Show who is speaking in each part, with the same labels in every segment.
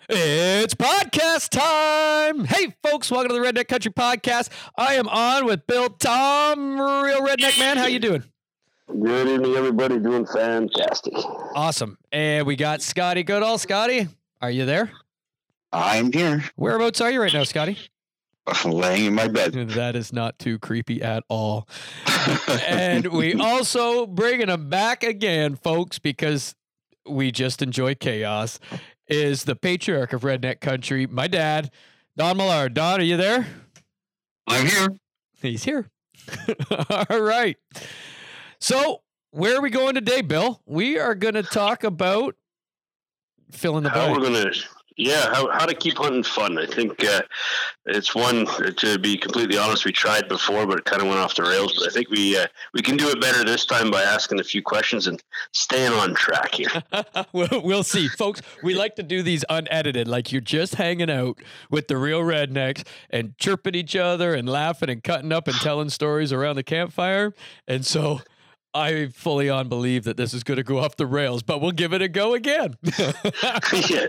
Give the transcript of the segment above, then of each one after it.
Speaker 1: It's podcast time. Hey, folks, welcome to the Redneck Country Podcast. I am on with Bill Tom, real redneck man. How you doing?
Speaker 2: Good evening, everybody. Doing fantastic.
Speaker 1: Awesome. And we got Scotty Goodall. Scotty, are you there?
Speaker 3: I'm here.
Speaker 1: Whereabouts are you right now, Scotty?
Speaker 3: Laying in my bed.
Speaker 1: That is not too creepy at all. And we also bringing him back again, folks, because we just enjoy chaos, is the patriarch of Redneck Country, my dad, Don Millard. Don, are you there?
Speaker 3: I'm here.
Speaker 1: He's here. All right. So where are we going today, Bill? We are going to talk about fill in the blank.
Speaker 2: How to keep hunting fun. I think it's one, to be completely honest, we tried before, but it kind of went off the rails. But I think we can do it better this time by asking a few questions and staying on track here.
Speaker 1: We'll see. Folks, we like to do these unedited, like you're just hanging out with the real rednecks and chirping each other and laughing and cutting up and telling stories around the campfire. And so I fully on believe that this is going to go off the rails, but we'll give it a go again.
Speaker 2: Yeah.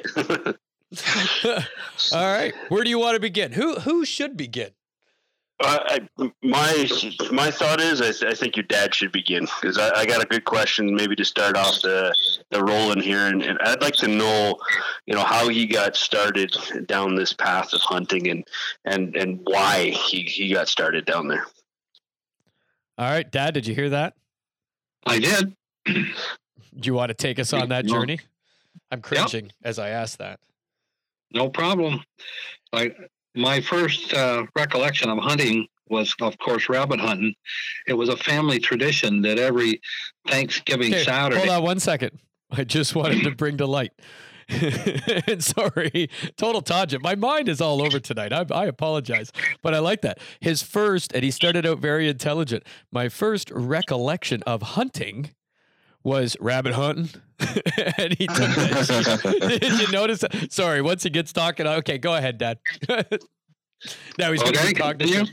Speaker 1: All right. Where do you want to begin? Who should begin?
Speaker 2: My thought is I think your dad should begin, because I got a good question maybe to start off the rolling here, and I'd like to know how he got started down this path of hunting and why he got started down there.
Speaker 1: All right, Dad, did you hear that?
Speaker 3: I did.
Speaker 1: Do you want to take us on that journey? I'm cringing as I ask that.
Speaker 3: No problem. My first recollection of hunting was, of course, rabbit hunting. It was a family tradition that every Thanksgiving Saturday.
Speaker 1: Hold on 1 second. I just wanted to bring to light. And sorry, total tangent. My mind is all over tonight. I apologize, but I like that. His first, and he started out very intelligent. My first recollection of hunting was rabbit hunting. And he took that. Did you notice that? Sorry, once he gets talking, okay, go ahead, Dad. Now he's going to keep talking.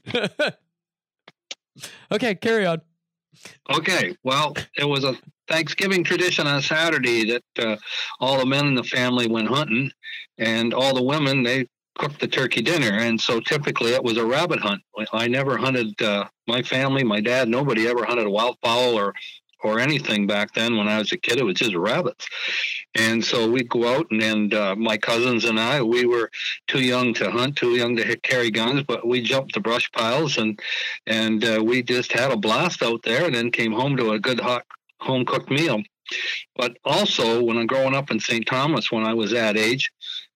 Speaker 1: Okay, carry on.
Speaker 3: Okay, well, it was a Thanksgiving tradition on Saturday that all the men in the family went hunting, and all the women, they cooked the turkey dinner. And so typically it was a rabbit hunt. I never hunted, my family, my dad, nobody ever hunted wildfowl or anything back then. When I was a kid, it was just rabbits. And so we'd go out, and my cousins and I, we were too young to hunt, too young to carry guns, but we jumped the brush piles and we just had a blast out there, and then came home to a good hot home-cooked meal. But also, when I'm growing up in St. Thomas, when I was that age,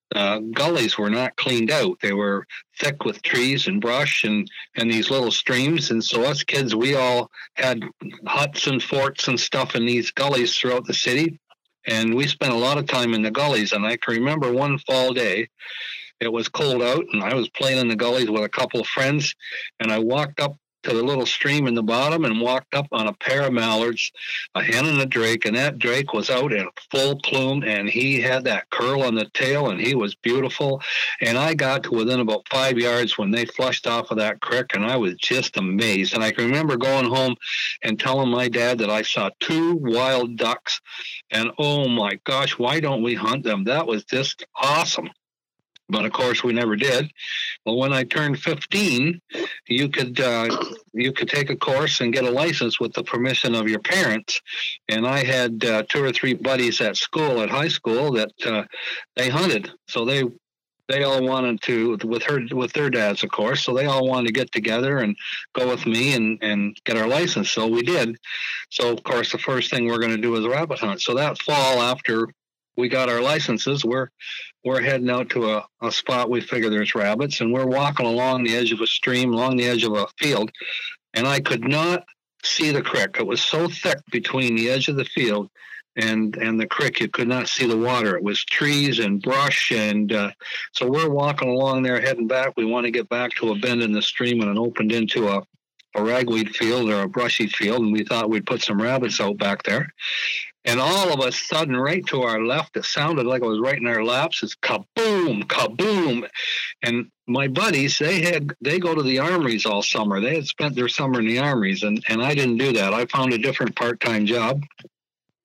Speaker 3: gullies were not cleaned out. They were thick with trees and brush and these little streams. And so us kids, we all had huts and forts and stuff in these gullies throughout the city. And we spent a lot of time in the gullies. And I can remember one fall day, it was cold out, and I was playing in the gullies with a couple of friends. And I walked up to the little stream in the bottom and walked up on a pair of mallards, a hen and a drake, and that drake was out in full plume, and he had that curl on the tail, and he was beautiful. And I got to within about 5 yards when they flushed off of that creek, and I was just amazed. And I can remember going home and telling my dad that I saw 2 wild ducks, and oh my gosh, why don't we hunt them? That was just awesome. But of course, we never did. Well, when I turned 15, you could take a course and get a license with the permission of your parents. And I had 2 or 3 buddies at school, at high school, that they hunted. So they all wanted to, with their dads, of course. So they all wanted to get together and go with me and get our license. So we did. So of course, the first thing we're going to do is rabbit hunt. So that fall, after we got our licenses, we're heading out to a spot we figure there's rabbits, and we're walking along the edge of a stream, along the edge of a field, and I could not see the creek. It was so thick between the edge of the field and the creek, you could not see the water. It was trees and brush, and so we're walking along there, heading back. We want to get back to a bend in the stream, and it opened into a ragweed field or a brushy field, and we thought we'd put some rabbits out back there. And all of a sudden, right to our left, it sounded like it was right in our laps. It's kaboom, kaboom. And my buddies, they go to the armories all summer. They had spent their summer in the armories, and I didn't do that. I found a different part-time job.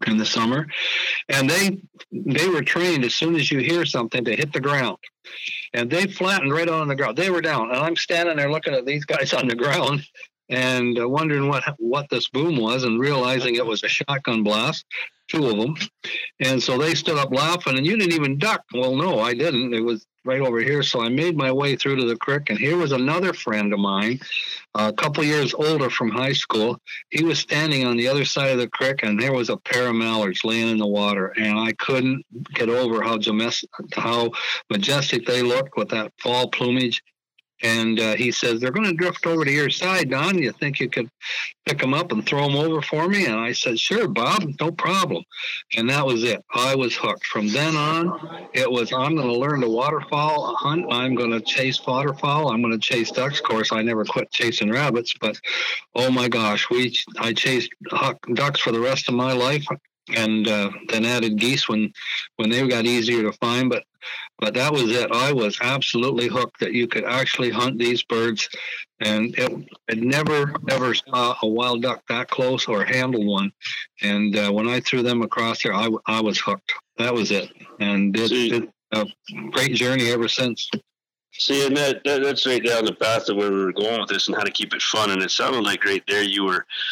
Speaker 3: in the summer, and they were trained as soon as you hear something to hit the ground, and they flattened right on the ground. They were down, and I'm standing there looking at these guys on the ground and wondering what this boom was, and realizing it was a shotgun blast, 2 of them. And so they stood up laughing, and you didn't even duck. Well, no, I didn't. It was right over here. So I made my way through to the creek, and here was another friend of mine, a couple years older from high school. He was standing on the other side of the creek, and there was a pair of mallards laying in the water, and I couldn't get over how majestic they looked with that fall plumage. And he says, they're going to drift over to your side, Don. You think you could pick them up and throw them over for me? And I said, sure, Bob, no problem. And that was it. I was hooked. From then on, it was, I'm going to learn to waterfowl hunt. I'm going to chase waterfowl. I'm going to chase ducks. Of course, I never quit chasing rabbits, but oh my gosh, I chased ducks for the rest of my life. And then added geese when they got easier to find. But that was it. I was absolutely hooked that you could actually hunt these birds, and I never ever saw a wild duck that close or handled one. And when I threw them across there, I was hooked. That was it, and it's a great journey ever since.
Speaker 2: See, and that's right down the path of where we were going with this and how to keep it fun. And it sounded like right there you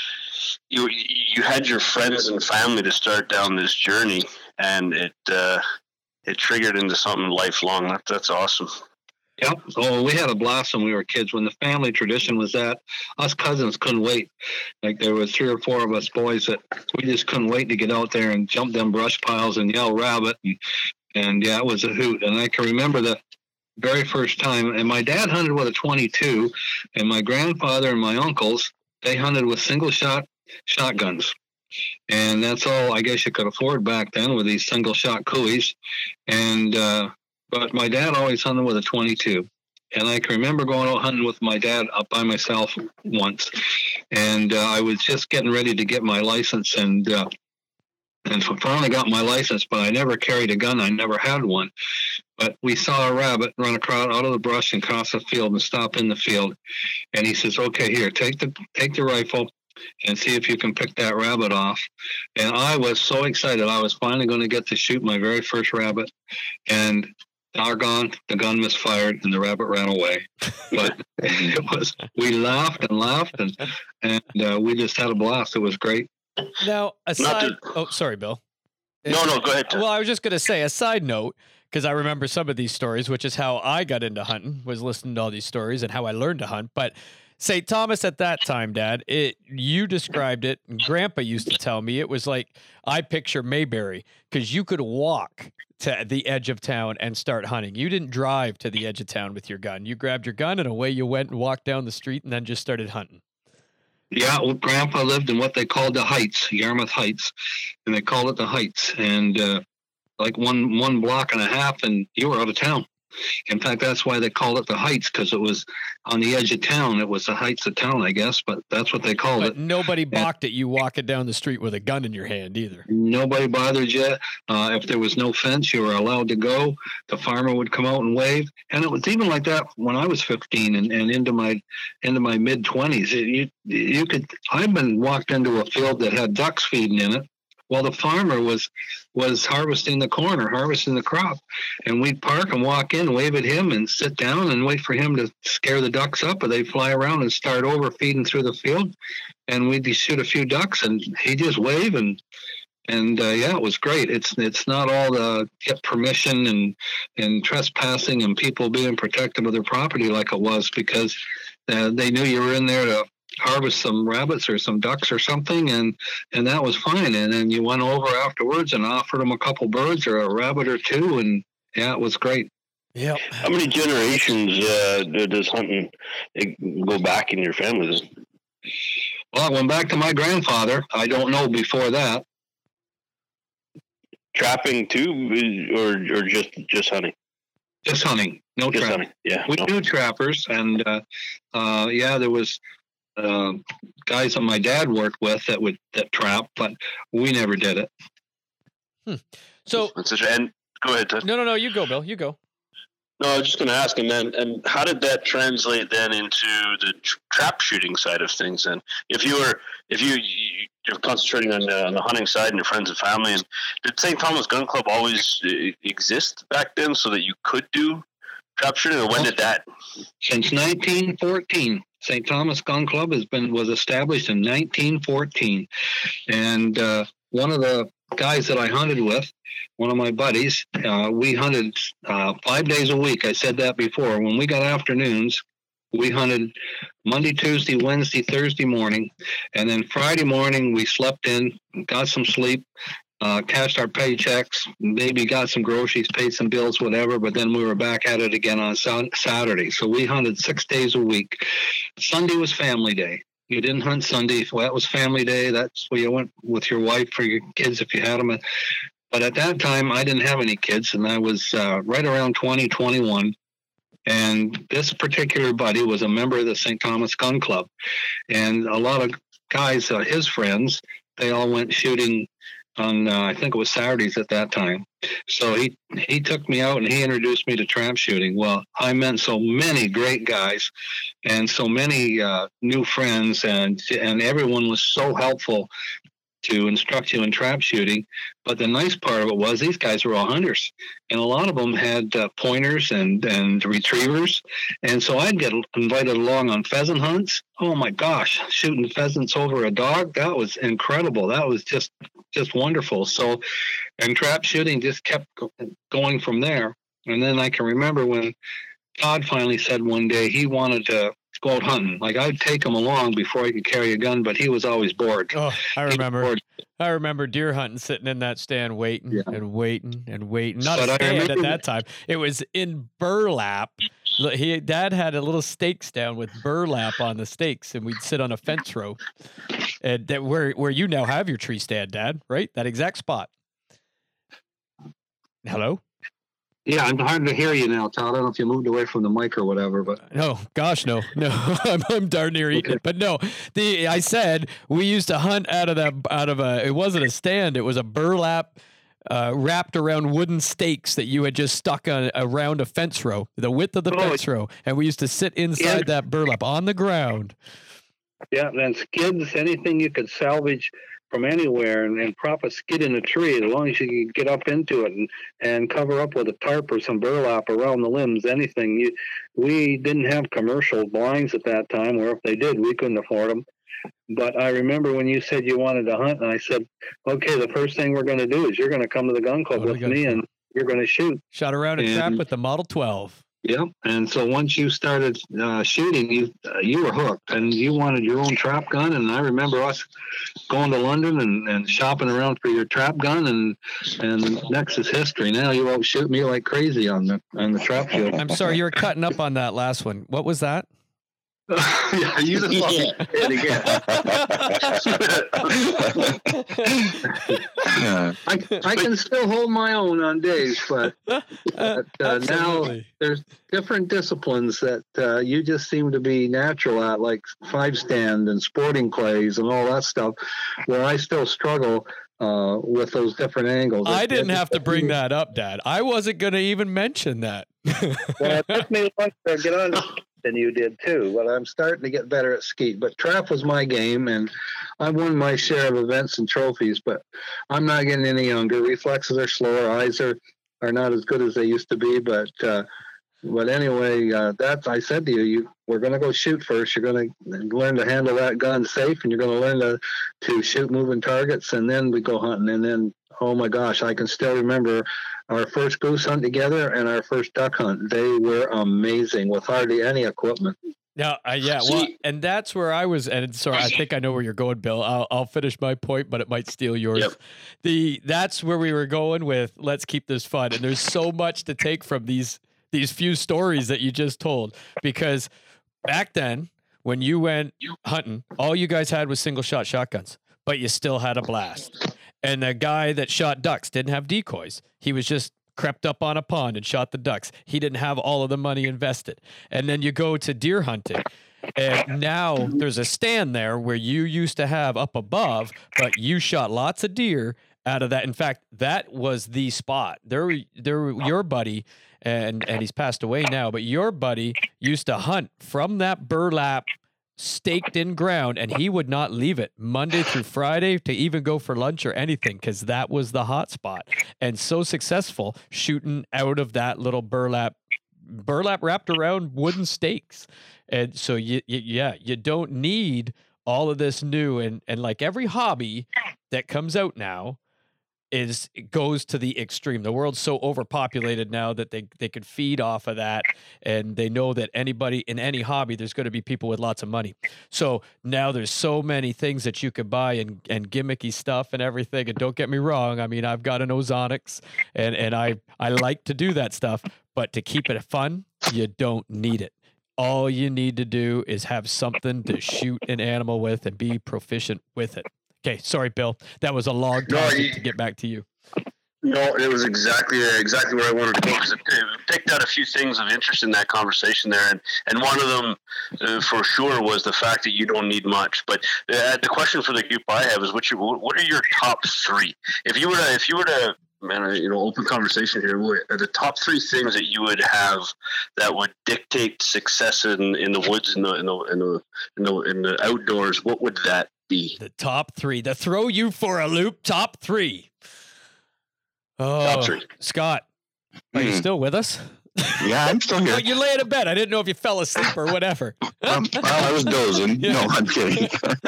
Speaker 2: had your friends and family to start down this journey, and it triggered into something lifelong. That's awesome.
Speaker 3: Yep. So we had a blast when we were kids. When the family tradition was that, us cousins couldn't wait. Like there was 3 or 4 of us boys that we just couldn't wait to get out there and jump them brush piles and yell rabbit. And yeah, it was a hoot. And I can remember the very first time. And my dad hunted with a .22, and my grandfather and my uncles, they hunted with single shot shotguns. And that's all I guess you could afford back then with these single shot Cowies. And but my dad always hunted with a .22. And I can remember going out hunting with my dad up by myself once. And I was just getting ready to get my license, and finally got my license, but I never carried a gun. I never had one. But we saw a rabbit run out of the brush and cross the field and stop in the field. And he says, okay, here, take the rifle and see if you can pick that rabbit off. And I was so excited. I was finally going to get to shoot my very first rabbit. And doggone, the gun misfired and the rabbit ran away. But we laughed and we just had a blast. It was great.
Speaker 1: Now, sorry, Bill.
Speaker 2: No, go ahead, Tom.
Speaker 1: Well, I was just going to say a side note, because I remember some of these stories, which is how I got into hunting, was listening to all these stories and how I learned to hunt. But St. Thomas at that time, Dad, you described it, and Grandpa used to tell me, it was like, I picture Mayberry, because you could walk to the edge of town and start hunting. You didn't drive to the edge of town with your gun. You grabbed your gun and away you went and walked down the street and then just started hunting.
Speaker 3: Yeah, well, Grandpa lived in what they called the Heights, Yarmouth Heights, and they called it the Heights. And like one block and a half, and you were out of town. In fact, that's why they called it the Heights, because it was on the edge of town. It was the heights of town, I guess, but that's what they called it.
Speaker 1: Nobody balked at you walking down the street with a gun in your hand either.
Speaker 3: Nobody bothered you. If there was no fence, you were allowed to go. The farmer would come out and wave. And it was even like that when I was 15 and into my mid-20s. You could. I've been walked into a field that had ducks feeding in it, while the farmer was harvesting the corn or harvesting the crop. And we'd park and walk in, wave at him, and sit down and wait for him to scare the ducks up, or they'd fly around and start over feeding through the field. And we'd shoot a few ducks, and he'd just wave, and yeah, it was great. It's not all the get permission and trespassing and people being protective of their property like it was, because they knew you were in there to harvest some rabbits or some ducks or something, and that was fine. And then you went over afterwards and offered them a couple birds or a rabbit or two, and yeah, it was great.
Speaker 1: Yeah.
Speaker 2: How many generations does hunting go back in your family?
Speaker 3: Well, I went back to my grandfather. I don't know before that.
Speaker 2: Trapping too, or just hunting?
Speaker 3: Just hunting. No
Speaker 2: just
Speaker 3: trapping.
Speaker 2: Hunting. Yeah.
Speaker 3: We knew trappers, and yeah, there was guys that my dad worked with that trap, but we never did it.
Speaker 1: So,
Speaker 2: and go ahead, Ted.
Speaker 1: No, you go, Bill. You go.
Speaker 2: No, I was just going to ask him then, and how did that translate then into the trap shooting side of things? And if you you're concentrating on the hunting side and your friends and family. And did St. Thomas Gun Club always exist back then so that you could do trap shooting, or when did that?
Speaker 3: Since 1914. St. Thomas Gun Club was established in 1914, and one of the guys that I hunted with, one of my buddies, we hunted 5 days a week. I said that before. When we got afternoons, we hunted Monday, Tuesday, Wednesday, Thursday morning, and then Friday morning we slept in, got some sleep, cashed our paychecks, maybe got some groceries, paid some bills, whatever, but then we were back at it again on Saturday. So we hunted 6 days a week. Sunday was family day. You didn't hunt Sunday. Well, that was family day. That's where you went with your wife or your kids if you had them. But at that time, I didn't have any kids, and I was right around 20, 21. And this particular buddy was a member of the St. Thomas Gun Club. And a lot of guys, his friends, they all went shooting on, I think it was Saturdays at that time. So he took me out and he introduced me to trap shooting. Well, I met so many great guys and so many new friends, and everyone was so helpful to instruct you in trap shooting. But the nice part of it was these guys were all hunters, and a lot of them had pointers and retrievers. And so I'd get invited along on pheasant hunts. Oh my gosh, shooting pheasants over a dog, that was incredible. That was just wonderful. So, and trap shooting just kept going from there. And then I can remember when Todd finally said one day he wanted to go out hunting. Like, I'd take him along before I could carry a gun, but he was always bored.
Speaker 1: Oh, I remember deer hunting, sitting in that stand waiting and waiting and waiting. Not a stand at that time. It was in burlap. Dad had a little stake stand with burlap on the stakes, and we'd sit on a fence row. And that where you now have your tree stand, Dad, right? That exact spot. Hello?
Speaker 3: Yeah, I'm hard to hear you now, Todd. I don't know if you moved away from the mic or whatever, but
Speaker 1: no, gosh, no. I'm darn near eating it. But no, I said we used to hunt out of a. It wasn't a stand. It was a burlap wrapped around wooden stakes that you had just stuck around a fence row, the width of the fence row, and we used to sit inside that burlap on the ground.
Speaker 3: Yeah, and skids, anything you could salvage from anywhere, and prop a skid in a tree, as long as you could get up into it and cover up with a tarp or some burlap around the limbs, anything. We didn't have commercial blinds at that time, or if they did, we couldn't afford them. But I remember when you said you wanted to hunt, and I said, okay, the first thing we're going to do is you're going to come to the gun club with me, and you're going to shoot.
Speaker 1: Shot around a trap with the Model 12.
Speaker 3: Yeah, and so once you started shooting, you were hooked, and you wanted your own trap gun. And I remember us going to London and shopping around for your trap gun, and next is history. Now you all shoot me like crazy on the trap field.
Speaker 1: I'm sorry, you were cutting up on that last one. What was that?
Speaker 3: Yeah, you just it again. I can still hold my own on days, but now there's different disciplines that you just seem to be natural at, like 5-stand and sporting clays and all that stuff, where I still struggle with those different angles.
Speaker 1: I didn't have to bring that up, Dad. I wasn't going to even mention that.
Speaker 3: Well, it took me longer to get on than you did too, but I'm starting to get better at skeet. But trap was my game, and I won my share of events and trophies, but I'm not getting any younger. Reflexes are slower, eyes are not as good as they used to be, but anyway, that I said to you, we're going to go shoot first. You're going to learn to handle that gun safe, and you're going to learn to shoot moving targets, and then we go hunting. And then, oh my gosh, I can still remember our first goose hunt together and our first duck hunt. They were amazing with hardly any equipment.
Speaker 1: Yeah, well, and that's where I was. And sorry, I think I know where you're going, Bill. I'll finish my point, but it might steal yours. Yep. That's where we were going with. Let's keep this fun, and there's so much to take from these few stories that you just told, because back then when you went hunting, all you guys had was single shot shotguns, but you still had a blast. And the guy that shot ducks didn't have decoys. He was just crept up on a pond and shot the ducks. He didn't have all of the money invested. And then you go to deer hunting, and now there's a stand there where you used to have up above, but you shot lots of deer out of that. In fact, that was the spot. Your buddy, and he's passed away now, but your buddy used to hunt from that burlap staked in ground, and he would not leave it Monday through Friday to even go for lunch or anything, because that was the hot spot. And so successful shooting out of that little burlap wrapped around wooden stakes. And so you don't need all of this new, and like every hobby that comes out now it goes to the extreme. The world's so overpopulated now that they could feed off of that, and they know that anybody in any hobby, there's going to be people with lots of money. So now there's so many things that you could buy and gimmicky stuff and everything. And don't get me wrong, I mean, I've got an Ozonics and I like to do that stuff, but to keep it fun, you don't need it. All you need to do is have something to shoot an animal with and be proficient with it. Okay, sorry, Bill. That was a long time to get back to you.
Speaker 2: No, it was exactly where I wanted to go, because it picked out a few things of interest in that conversation there, and one of them for sure was the fact that you don't need much. But the question for the group I have is, what are your top three? If you were to man, open conversation here, what are the top three things that you would have that would dictate success in the woods, in the outdoors? What would that be?
Speaker 1: The top three. The throw you for a loop. Top three. Oh,
Speaker 2: top three.
Speaker 1: Scott, are you still with us?
Speaker 4: Yeah, I'm still here.
Speaker 1: Oh, you're laying in bed. I didn't know if you fell asleep or whatever.
Speaker 4: Well, I was dozing. Yeah. No, I'm kidding.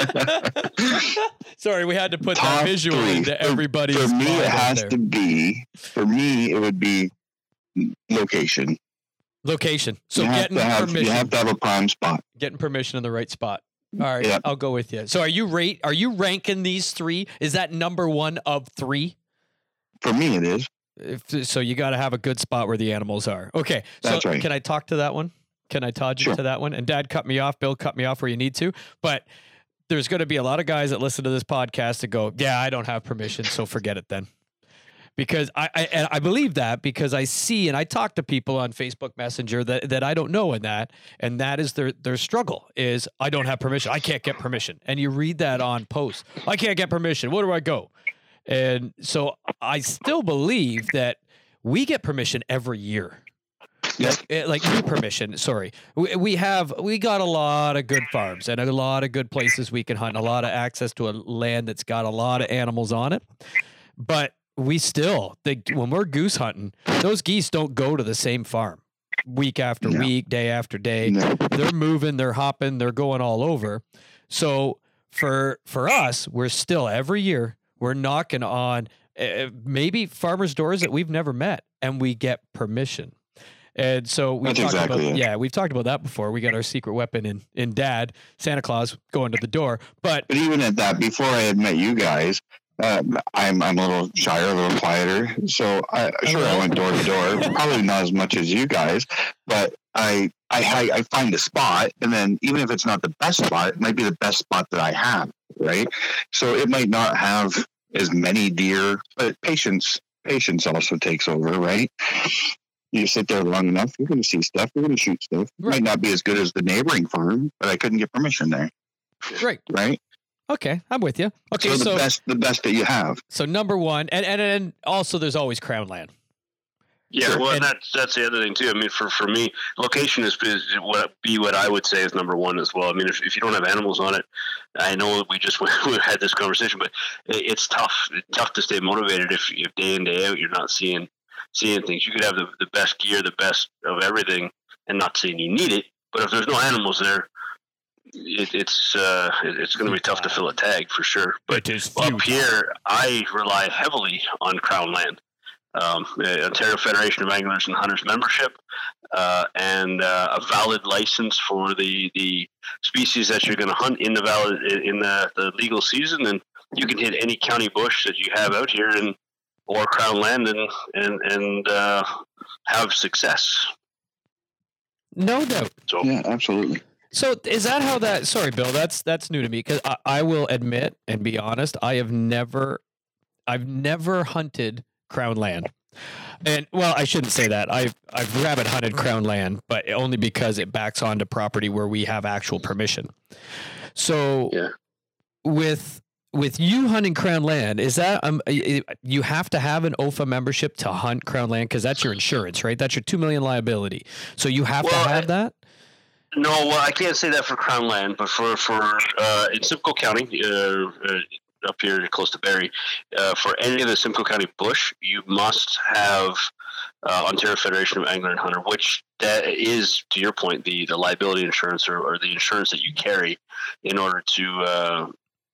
Speaker 1: Sorry, we had to put that visual into everybody's
Speaker 4: For me,
Speaker 1: mind
Speaker 4: it has
Speaker 1: there.
Speaker 4: to be. For me, it would be location.
Speaker 1: Location. So
Speaker 4: you
Speaker 1: getting permission.
Speaker 4: You have to have a prime spot.
Speaker 1: Getting permission in the right spot. All right,
Speaker 4: Yep.
Speaker 1: I'll go with you. So are you ranking these three? Is that number one of three?
Speaker 4: For me, it is.
Speaker 1: So you got to have a good spot where the animals are. Okay. So
Speaker 4: That's right.
Speaker 1: Can I talk to that one? Can I Todd you
Speaker 4: Sure.
Speaker 1: to that one? And Dad cut me off. Bill cut me off where you need to. But there's going to be a lot of guys that listen to this podcast that go, yeah, I don't have permission, so forget it then. Because I believe that, because I see and I talk to people on Facebook Messenger that I don't know, and that is their struggle is, I don't have permission. I can't get permission. And you read that on posts. I can't get permission. Where do I go? And so I still believe that we get permission every year.
Speaker 4: Yep.
Speaker 1: Like new permission. Sorry. We got a lot of good farms and a lot of good places we can hunt, a lot of access to a land that's got a lot of animals on it. But we still, when we're goose hunting, those geese don't go to the same farm week after week, day after day.
Speaker 4: No.
Speaker 1: They're moving, they're hopping, they're going all over. So for us, we're still every year, we're knocking on maybe farmers' doors that we've never met, and we get permission. And so we've talked about that before. We got our secret weapon in Dad, Santa Claus, going to the door. But
Speaker 4: even at that, before I had met you guys, I'm a little shyer, a little quieter. So I went door to door, probably not as much as you guys, but I find a spot, and then even if it's not the best spot, it might be the best spot that I have, right? So it might not have as many deer, but patience also takes over, right? You sit there long enough, you're going to see stuff, you're going to shoot stuff. It might not be as good as the neighboring farm, but I couldn't get permission there. Right?
Speaker 1: Okay, I'm with you. Okay,
Speaker 4: so the best that you have.
Speaker 1: So number one, and also there's always crown land.
Speaker 2: Yeah,
Speaker 1: Sure.
Speaker 2: well,
Speaker 1: And
Speaker 2: that's the other thing too. I mean, for me, location is what I would say is number one as well. I mean, if you don't have animals on it, I know we had this conversation, but it's tough. It's tough to stay motivated if day in day out you're not seeing things. You could have the best gear, the best of everything, and not saying you need it, but if there's no animals there, it's going to be tough to fill a tag for sure. But up here, I rely heavily on Crown land. Ontario Federation of Anglers and Hunters membership, and a valid license for the species that you're going to hunt in the legal season, and you can hit any county bush that you have out here or Crown land and have success.
Speaker 1: No doubt.
Speaker 2: So
Speaker 4: Yeah, absolutely.
Speaker 1: So is that how that? Sorry, Bill. That's new to me, because I will admit and be honest. I've never hunted Crown land, and well, I shouldn't say that. I've rabbit hunted Crown land, but only because it backs onto property where we have actual permission. So
Speaker 2: yeah.
Speaker 1: with you hunting Crown land, is that you have to have an OFA membership to hunt Crown land, because that's your insurance, right? That's your $2 million liability. So you have to have that.
Speaker 2: No, well, I can't say that for Crown Land, but for in Simcoe County, up here close to Barrie, for any of the Simcoe County bush, you must have Ontario Federation of Angler and Hunter, which that is, to your point, the liability insurance or the insurance that you carry in order to.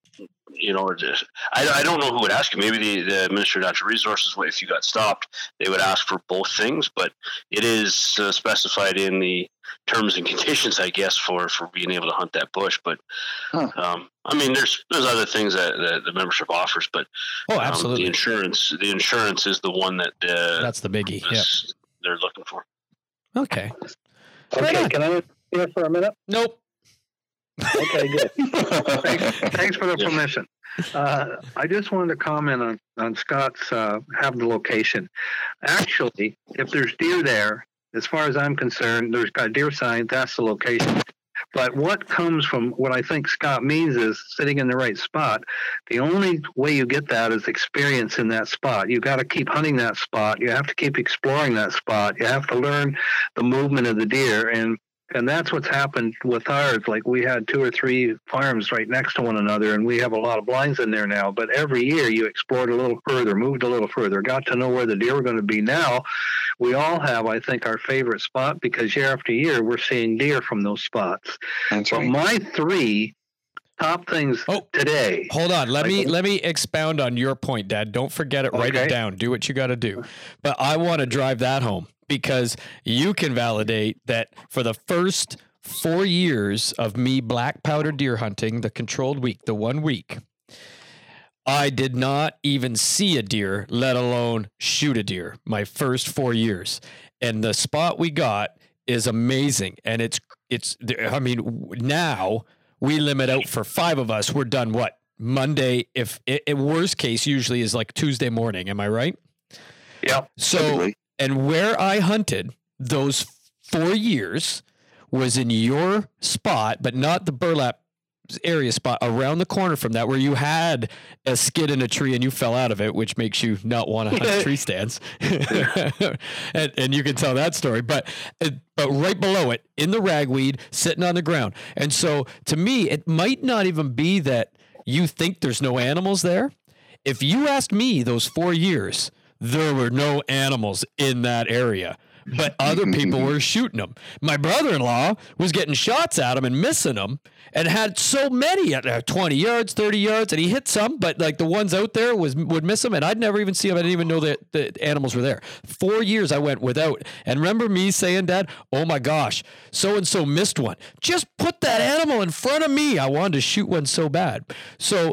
Speaker 2: I don't know who would ask you. Maybe the Ministry of Natural Resources, if you got stopped, they would ask for both things. But it is specified in the terms and conditions, I guess, for being able to hunt that bush. But I mean, there's other things that the membership offers, but
Speaker 1: absolutely,
Speaker 2: the insurance is the one that
Speaker 1: that's the biggie. Yeah,
Speaker 2: they're looking for.
Speaker 1: Okay.
Speaker 3: Okay, can I here for a minute?
Speaker 1: Nope.
Speaker 3: Okay, good. Thanks for the permission. I just wanted to comment on Scott's have the location. Actually, if there's deer there, as far as I'm concerned, there's got deer sign, that's the location. But what comes from what I think Scott means is sitting in the right spot. The only way you get that is experience in that spot. You got to keep hunting that spot. You have to keep exploring that spot. You have to learn the movement of the deer. And that's what's happened with ours. Like we had 2 or 3 farms right next to one another, and we have a lot of blinds in there now. But every year you explored a little further, moved a little further, got to know where the deer were going to be. Now we all have, I think, our favorite spot because year after year we're seeing deer from those spots.
Speaker 4: That's right.
Speaker 3: But my 3 top things today.
Speaker 1: Hold on. Let me expound on your point, Dad. Don't forget it. Write it down. Do what you got to do. But I want to drive that home because you can validate that for the first 4 years of me black powder deer hunting, the controlled week, the 1 week, I did not even see a deer, let alone shoot a deer, my first 4 years. And the spot we got is amazing. And it's, I mean, now we limit out for 5 of us. We're done what? Monday, if it worst case usually is like Tuesday morning. Am I right?
Speaker 3: Yeah.
Speaker 1: So, and where I hunted those 4 years was in your spot, but not the burlap area spot around the corner from that, where you had a skid in a tree and you fell out of it, which makes you not want to hunt tree stands. and you can tell that story, but right below it in the ragweed sitting on the ground. And so to me, it might not even be that you think there's no animals there. If you asked me those 4 years, there were no animals in that area, but other people were shooting them. My brother-in-law was getting shots at him and missing them and had so many at 20 yards, 30 yards, and he hit some, but like the ones out there would miss them, and I'd never even see them. I didn't even know that the animals were there. 4 years I went without. And remember me saying, Dad, oh my gosh, so-and-so missed one. Just put that animal in front of me. I wanted to shoot one so bad. So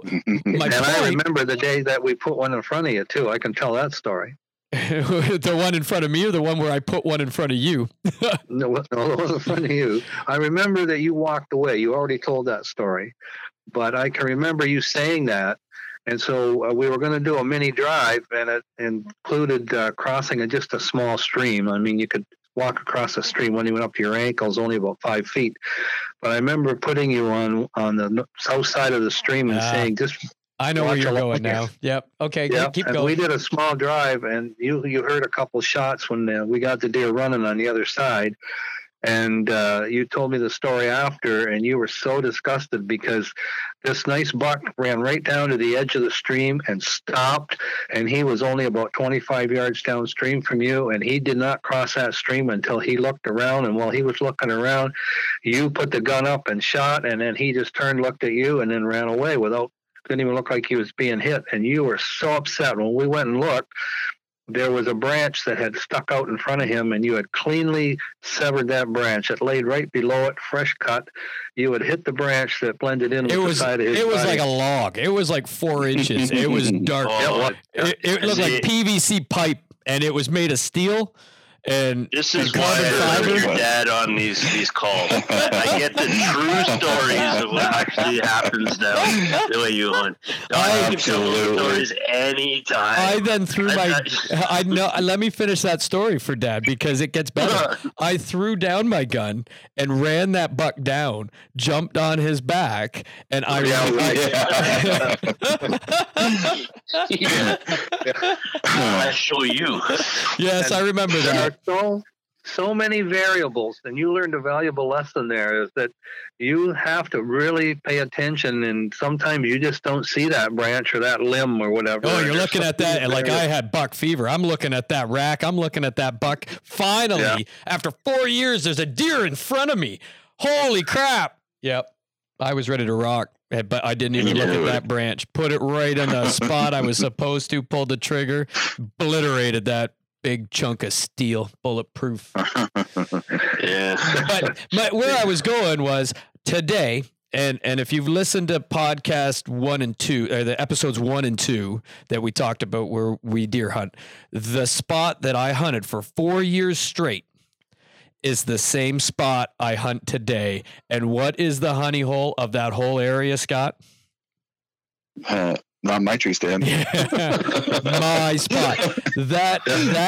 Speaker 3: I remember the day that we put one in front of you too. I can tell that story.
Speaker 1: The one in front of me or the one where I put one in front of you?
Speaker 3: No, it was in front of you. I remember that you walked away. You already told that story, but I can remember you saying that. And so we were going to do a mini drive, and it included crossing just a small stream. I mean, you could walk across a stream when you went up to your ankles, only about 5 feet. But I remember putting you on the south side of the stream and saying, just
Speaker 1: I know where you're going now. Yep. Okay. Yep. Keep going.
Speaker 3: We did a small drive, and you heard a couple shots when we got the deer running on the other side. And you told me the story after, and you were so disgusted because this nice buck ran right down to the edge of the stream and stopped. And he was only about 25 yards downstream from you, and he did not cross that stream until he looked around. And while he was looking around, you put the gun up and shot, and then he just turned, looked at you, and then ran away didn't even look like he was being hit. And you were so upset. When we went and looked, there was a branch that had stuck out in front of him, and you had cleanly severed that branch. It laid right below it, fresh cut. You had hit the branch that blended in with the side of his body.
Speaker 1: It was like a log. It was like 4 inches. It was dark. It looked like PVC pipe, and it was made of steel. And
Speaker 2: this is why I love your dad on these calls. I get the true stories of what actually happens down the way you hunt. I can tell those stories anytime.
Speaker 1: I then threw let me finish that story for Dad because it gets better. I threw down my gun and ran that buck down, jumped on his back, and I
Speaker 2: I'll show you.
Speaker 1: Yes, I remember that.
Speaker 3: so many variables, and you learned a valuable lesson there, is that you have to really pay attention, and sometimes you just don't see that branch or that limb or whatever.
Speaker 1: Oh, you're looking at that, and like I had buck fever. I'm looking at that rack. I'm looking at that buck. Finally, after 4 years, there's a deer in front of me. Holy crap. Yep. I was ready to rock, but I didn't even look at that branch. Put it right in the spot I was supposed to, pulled the trigger, obliterated that big chunk of steel, bulletproof.
Speaker 2: Yeah.
Speaker 1: But where I was going was today, and if you've listened to podcast 1 and 2, or the episodes 1 and 2 that we talked about where we deer hunt, the spot that I hunted for 4 years straight is the same spot I hunt today. And what is the honey hole of that whole area, Scott?
Speaker 4: Not my tree stand.
Speaker 1: My spot. That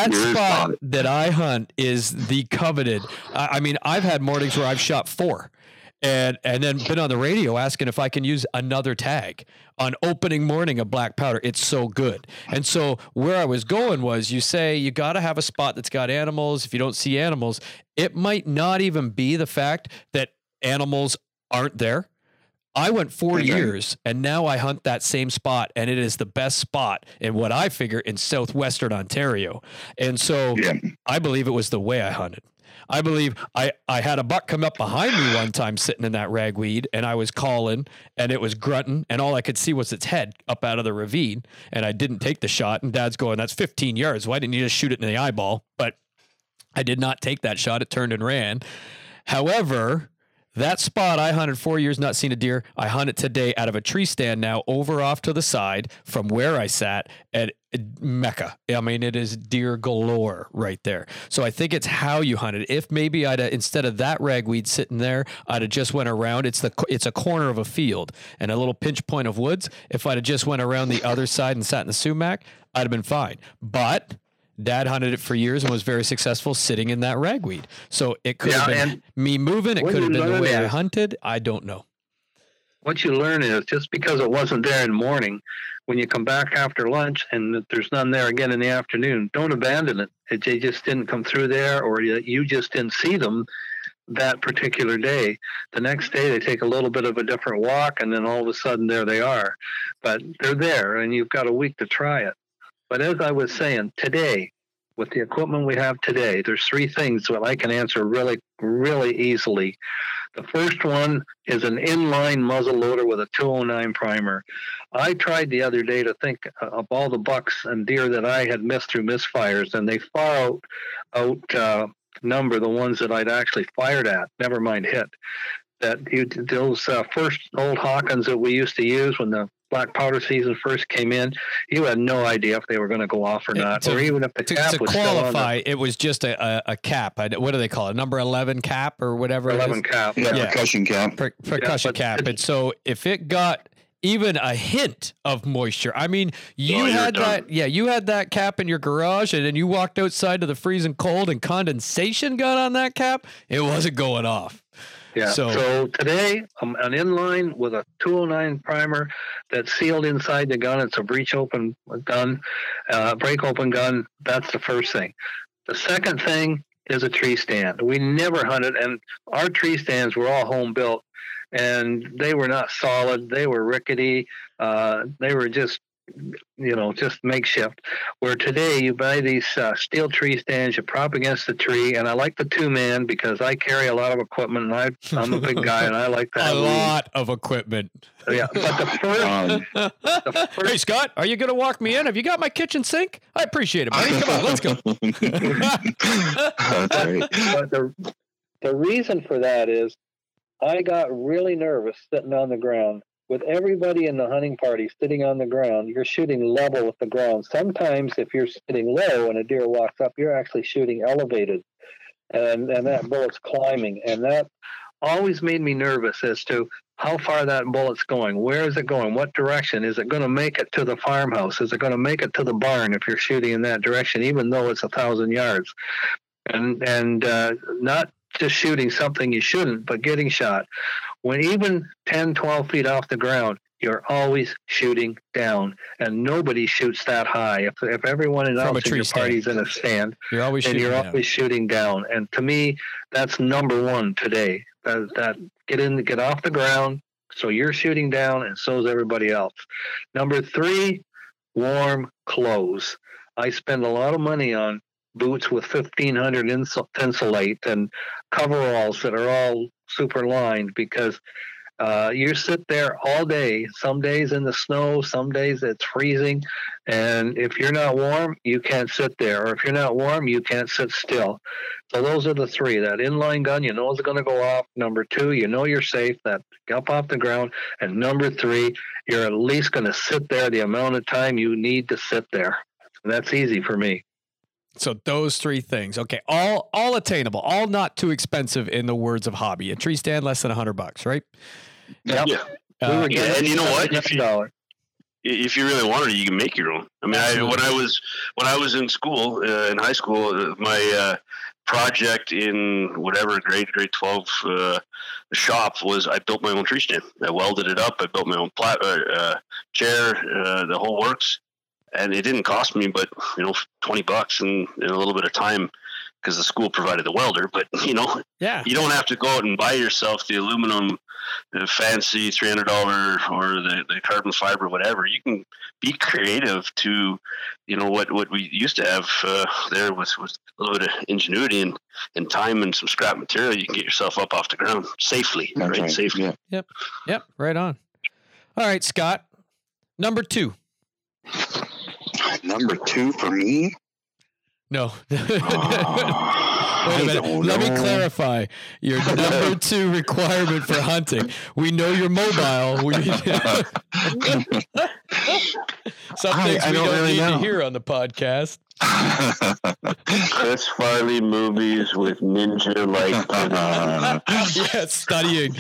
Speaker 1: spot that I hunt is the coveted. I mean, I've had mornings where I've shot 4 and then been on the radio asking if I can use another tag on opening morning of black powder. It's so good. And so where I was going was, you say you got to have a spot that's got animals. If you don't see animals, it might not even be the fact that animals aren't there. I went 4 years and now I hunt that same spot, and it is the best spot in what I figure in southwestern Ontario. And so I believe it was the way I hunted. I believe I had a buck come up behind me one time sitting in that ragweed, and I was calling and it was grunting, and all I could see was its head up out of the ravine, and I didn't take the shot, and Dad's going, that's 15 yards. Why didn't you just shoot it in the eyeball? But I did not take that shot. It turned and ran. However, that spot I hunted 4 years, not seen a deer. I hunt it today out of a tree stand now over off to the side from where I sat at Mecca. I mean, it is deer galore right there. So I think it's how you hunt it. If maybe I'd instead of that ragweed sitting there, I'd have just went around. It's a corner of a field and a little pinch point of woods. If I'd have just went around the other side and sat in the sumac, I'd have been fine. But Dad hunted it for years and was very successful sitting in that ragweed. So it could have been me moving. It could have been the way I hunted. I don't know.
Speaker 3: What you learn is, just because it wasn't there in the morning, when you come back after lunch and there's none there again in the afternoon, don't abandon it. They just didn't come through there, or you just didn't see them that particular day. The next day they take a little bit of a different walk, and then all of a sudden there they are. But they're there, and you've got a week to try it. But as I was saying, today, with the equipment we have today, there's 3 things that I can answer really, really easily. The first one is an inline muzzle loader with a 209 primer. I tried the other day to think of all the bucks and deer that I had missed through misfires, and they far outnumber the ones that I'd actually fired at, never mind hit. Those first old Hawkins that we used to use when the black powder season first came in, you had no idea if they were going to go off or not, or even if the cap was
Speaker 1: qualify,
Speaker 3: still on
Speaker 1: it was just a cap. What do they call it? Number 11 cap or whatever.
Speaker 3: 11 cap.
Speaker 4: Percussion cap.
Speaker 1: Percussion cap. And so if it got even a hint of moisture, I mean, you had that cap in your garage, and then you walked outside to the freezing cold and condensation got on that cap, it wasn't going off.
Speaker 3: Yeah. So today, an inline with a 209 primer that's sealed inside the gun. It's a break open gun. That's the first thing. The second thing is a tree stand. We never hunted, and our tree stands were all home built, and they were not solid. They were rickety. They were just makeshift. Where today you buy these steel tree stands, you prop against the tree, and I like the 2-man because I carry a lot of equipment, and I'm a big guy, and I like that.
Speaker 1: A lot of equipment.
Speaker 3: Yeah, but the first.
Speaker 1: Hey, Scott, are you going to walk me in? Have you got my kitchen sink? I appreciate it, buddy. Come on, let's go.
Speaker 4: That's right.
Speaker 3: But the reason for that is I got really nervous sitting on the ground. With everybody in the hunting party sitting on the ground, you're shooting level with the ground. Sometimes if you're sitting low and a deer walks up, you're actually shooting elevated, and that bullet's climbing. And that always made me nervous as to how far that bullet's going. Where is it going? What direction? Is it going to make it to the farmhouse? Is it going to make it to the barn if you're shooting in that direction, even though it's 1,000 yards? And not just shooting something you shouldn't, but getting shot. When even 10, 12 feet off the ground, you're always shooting down, and nobody shoots that high. If everyone else in your party's in a stand,
Speaker 1: you're always
Speaker 3: then
Speaker 1: shooting
Speaker 3: you're
Speaker 1: down.
Speaker 3: always shooting down. And to me, that's number one today. That get off the ground. So you're shooting down, and so is everybody else. Number 3, warm clothes. I spend a lot of money on boots with 1500 insulate and coveralls that are all super lined, because you sit there all day, some days in the snow, some days it's freezing, and if you're not warm, you can't sit there, or if you're not warm, you can't sit still. So those are the 3. That inline gun, you know, is going to go off. Number 2, you know you're safe, that up off the ground. And number 3, you're at least going to sit there the amount of time you need to sit there. And that's easy for me.
Speaker 1: So those 3 things, okay, all attainable, all not too expensive in the words of hobby. A tree stand less than $100, right?
Speaker 3: Yep.
Speaker 2: Yeah.
Speaker 3: And
Speaker 2: you know what?
Speaker 3: $100.
Speaker 2: If you really wanted it, you can make your own. I mean, when I was in school, in high school, my project in whatever grade 12 shop was I built my own tree stand. I welded it up. I built my own chair, the whole works, and it didn't cost me but $20 and a little bit of time, because the school provided the welder. But you don't have to go out and buy yourself the aluminum fancy $300 or the carbon fiber, whatever. You can be creative to what we used to have there with a little bit of ingenuity and time and some scrap material. You can get yourself up off the ground safely. Right? Safely.
Speaker 1: Yeah. Yep. Right on. All right, Scott, number 2.
Speaker 4: Number 2 for me?
Speaker 1: No. Wait a minute. Let me clarify. Your number 2 requirement for hunting. We know you're mobile. Some things we don't really need to hear on the podcast.
Speaker 2: Chris Farley movies with ninja like
Speaker 1: yeah, studying.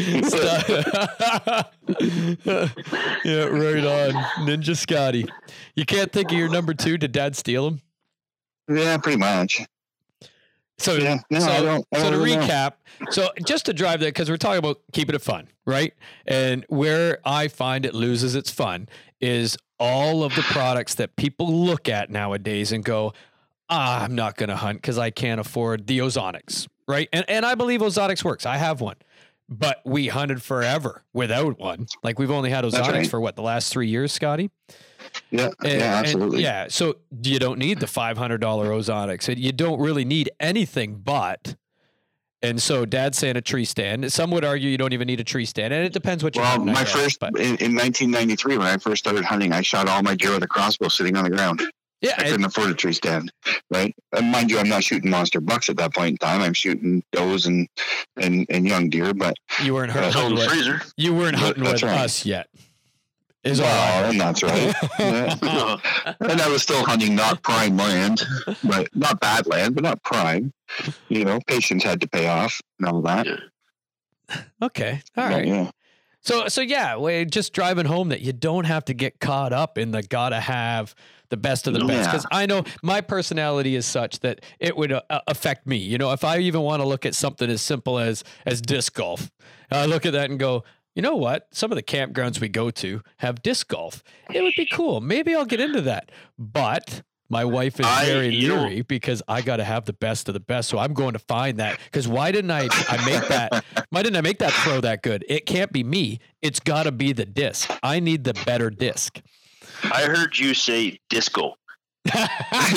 Speaker 1: Yeah, right on. Ninja Scotty. You can't think of your number 2. Did Dad steal him?
Speaker 4: Yeah, pretty much.
Speaker 1: So,
Speaker 4: I don't
Speaker 1: to
Speaker 4: really
Speaker 1: recap, so just to drive that, because we're talking about keeping it fun, right? And where I find it loses its fun is all of the products that people look at nowadays and go, I'm not going to hunt because I can't afford the Ozonics, right? And I believe Ozonics works. I have one, but we hunted forever without one. Like we've only had Ozonics for the last 3 years, Scotty?
Speaker 4: Yeah, absolutely.
Speaker 1: So you don't need the $500 Ozonics. You don't really need anything but. And so Dad's saying a tree stand. Some would argue you don't even need a tree stand, and it depends what you're hunting.
Speaker 4: In 1993, when I first started hunting, I shot all my deer with a crossbow sitting on the ground.
Speaker 1: Yeah,
Speaker 4: I couldn't afford a tree stand, right? And mind you, I'm not shooting monster bucks at that point in time. I'm shooting does and young deer, but
Speaker 1: you weren't hunting with us yet.
Speaker 4: And that's right. Yeah. And I was still hunting not prime land, but not bad land, but not prime. Patience had to pay off and all that.
Speaker 1: Okay, all right.
Speaker 4: Yeah.
Speaker 1: So we're just driving home that you don't have to get caught up in the gotta have the best of the best. Because I know my personality is such that it would affect me. If I even want to look at something as simple as disc golf, I look at that and go, you know what? Some of the campgrounds we go to have disc golf. It would be cool. Maybe I'll get into that. But my wife is very leery because I got to have the best of the best. So I'm going to find that. Because why didn't I make that? Why didn't I make that throw that good? It can't be me. It's got to be the disc. I need the better disc.
Speaker 2: I heard you say disco.
Speaker 4: That's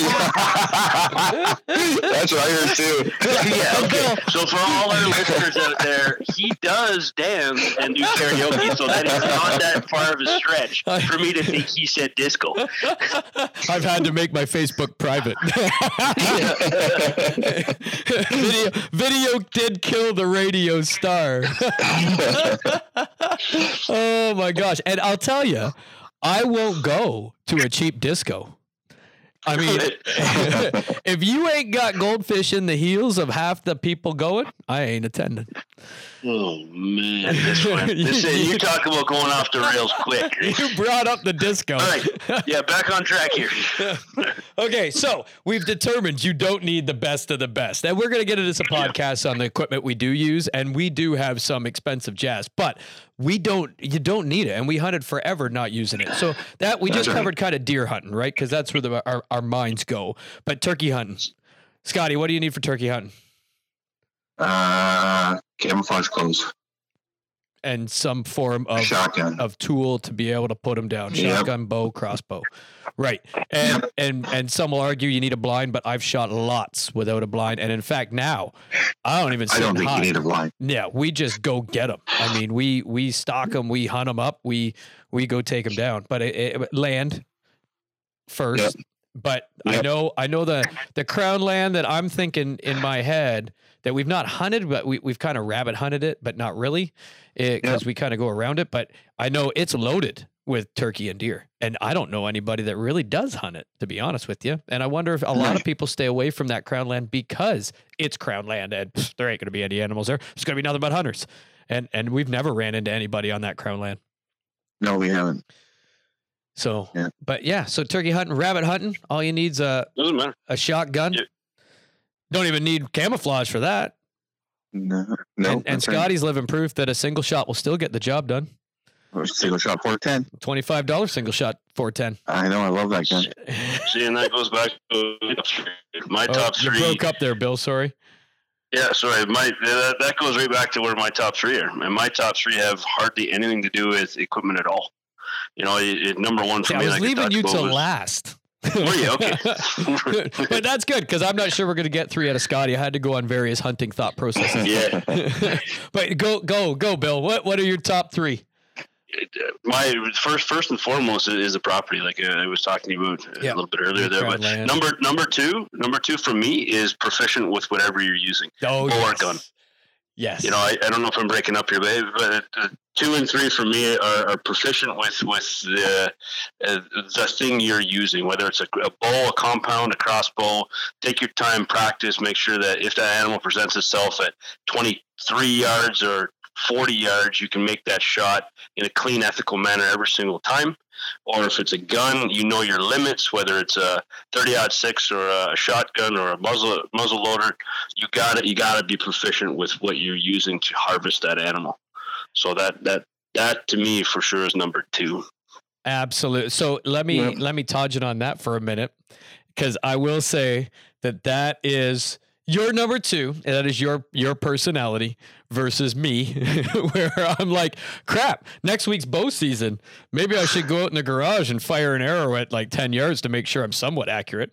Speaker 4: what I heard too.
Speaker 2: Yeah, okay. So for all our listeners out there, he does dance and do karaoke, so that is not that far of a stretch for me to think he said disco.
Speaker 1: I've had to make my Facebook private. Video did kill the radio star. Oh my gosh. And I'll tell you, I won't go to a cheap disco. I mean, if you ain't got goldfish in the heels of half the people going, I ain't attending.
Speaker 2: Oh man, you talk about going off the rails quick.
Speaker 1: You brought up the disco.
Speaker 2: All right, yeah, back on track here.
Speaker 1: Okay, so we've determined you don't need the best of the best, and we're going to get into some podcasts on the equipment we do use, and we do have some expensive jazz, but you don't need it, and we hunted forever not using it. So that we just covered kind of deer hunting, right? Because that's where our minds go. But turkey hunting, Scotty, what do you need for turkey hunting?
Speaker 4: Camouflage clothes
Speaker 1: and some form of
Speaker 4: shotgun
Speaker 1: of tool to be able to put them down. Shotgun, bow, crossbow, right? And some will argue you need a blind, but I've shot lots without a blind. And in fact, now I don't even.
Speaker 4: I don't think you need a blind.
Speaker 1: Yeah, we just go get them. I mean, we stock them, we hunt them up, we go take them down. But land first. Yep. But yep. I know the crown land that I'm thinking in my head that we've not hunted, but we've kind of rabbit hunted it, but not really, because we kind of go around it. But I know it's loaded with turkey and deer, and I don't know anybody that really does hunt it, to be honest with you. And I wonder if a lot of people stay away from that crown land because it's crown land, and there ain't going to be any animals there. It's going to be nothing but hunters, and we've never ran into anybody on that crown land.
Speaker 4: No, we haven't.
Speaker 1: So, but yeah, so turkey hunting, rabbit hunting, all you need's a shotgun. Yeah. Don't even need camouflage for that.
Speaker 4: No.
Speaker 1: And Scotty's living proof that a single shot will still get the job done.
Speaker 4: Single shot 410.
Speaker 1: $25 single shot 410.
Speaker 4: I know, I love that gun.
Speaker 2: See, and that goes back to my top three.
Speaker 1: You broke up there, Bill. Sorry.
Speaker 2: Yeah, sorry. That goes right back to where my top three are. And my top three have hardly anything to do with equipment at all. You know, number one for me.
Speaker 1: I was leaving you to last.
Speaker 2: Were you? Okay.
Speaker 1: But that's good because I'm not sure we're going to get three out of Scotty. I had to go on various hunting thought processes.
Speaker 2: Yeah.
Speaker 1: But go, Bill. What are your top three?
Speaker 2: My first and foremost is a property, like I was talking to you about a little bit earlier there. But number two for me is proficient with whatever you're using.
Speaker 1: Oh,
Speaker 2: bulwark gun.
Speaker 1: Yes.
Speaker 2: You know, I don't know if I'm breaking up here, but 2 and 3 for me are proficient with the thing you're using, whether it's a bow, a compound, a crossbow. Take your time, practice, make sure that if that animal presents itself at 23 yards or 40 yards, you can make that shot in a clean, ethical manner every single time. Or if it's a gun, you know your limits, whether it's a 30-06 or a shotgun or a muzzle loader. You gotta be proficient with what you're using to harvest that animal. So that to me for sure is number 2.
Speaker 1: Absolutely. So let me todge on that for a minute, because I will say that is your number 2, and that is your personality versus me, where I'm like, crap, next week's bow season. Maybe I should go out in the garage and fire an arrow at like 10 yards to make sure I'm somewhat accurate.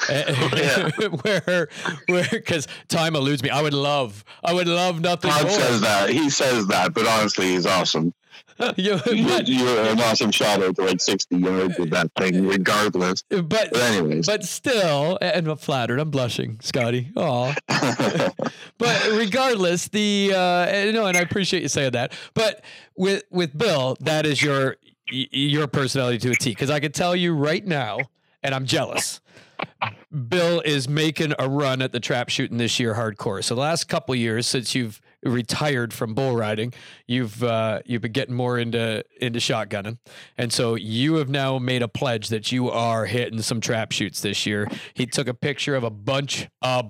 Speaker 1: where, because time eludes me. I would love nothing
Speaker 4: Todd
Speaker 1: more.
Speaker 4: He says that, but honestly, he's awesome. You're an awesome shot at like 60 yards with that thing, regardless.
Speaker 1: But anyways, but still, and I'm flattered. I'm blushing, Scotty. Aw. But regardless, and I appreciate you saying that. But with Bill, that is your personality to a T. Because I can tell you right now, and I'm jealous. Bill is making a run at the trap shooting this year hardcore. So the last couple of years since you've retired from bull riding, you've been getting more into shotgunning, and so you have now made a pledge that you are hitting some trap shoots this year. He took a picture of a bunch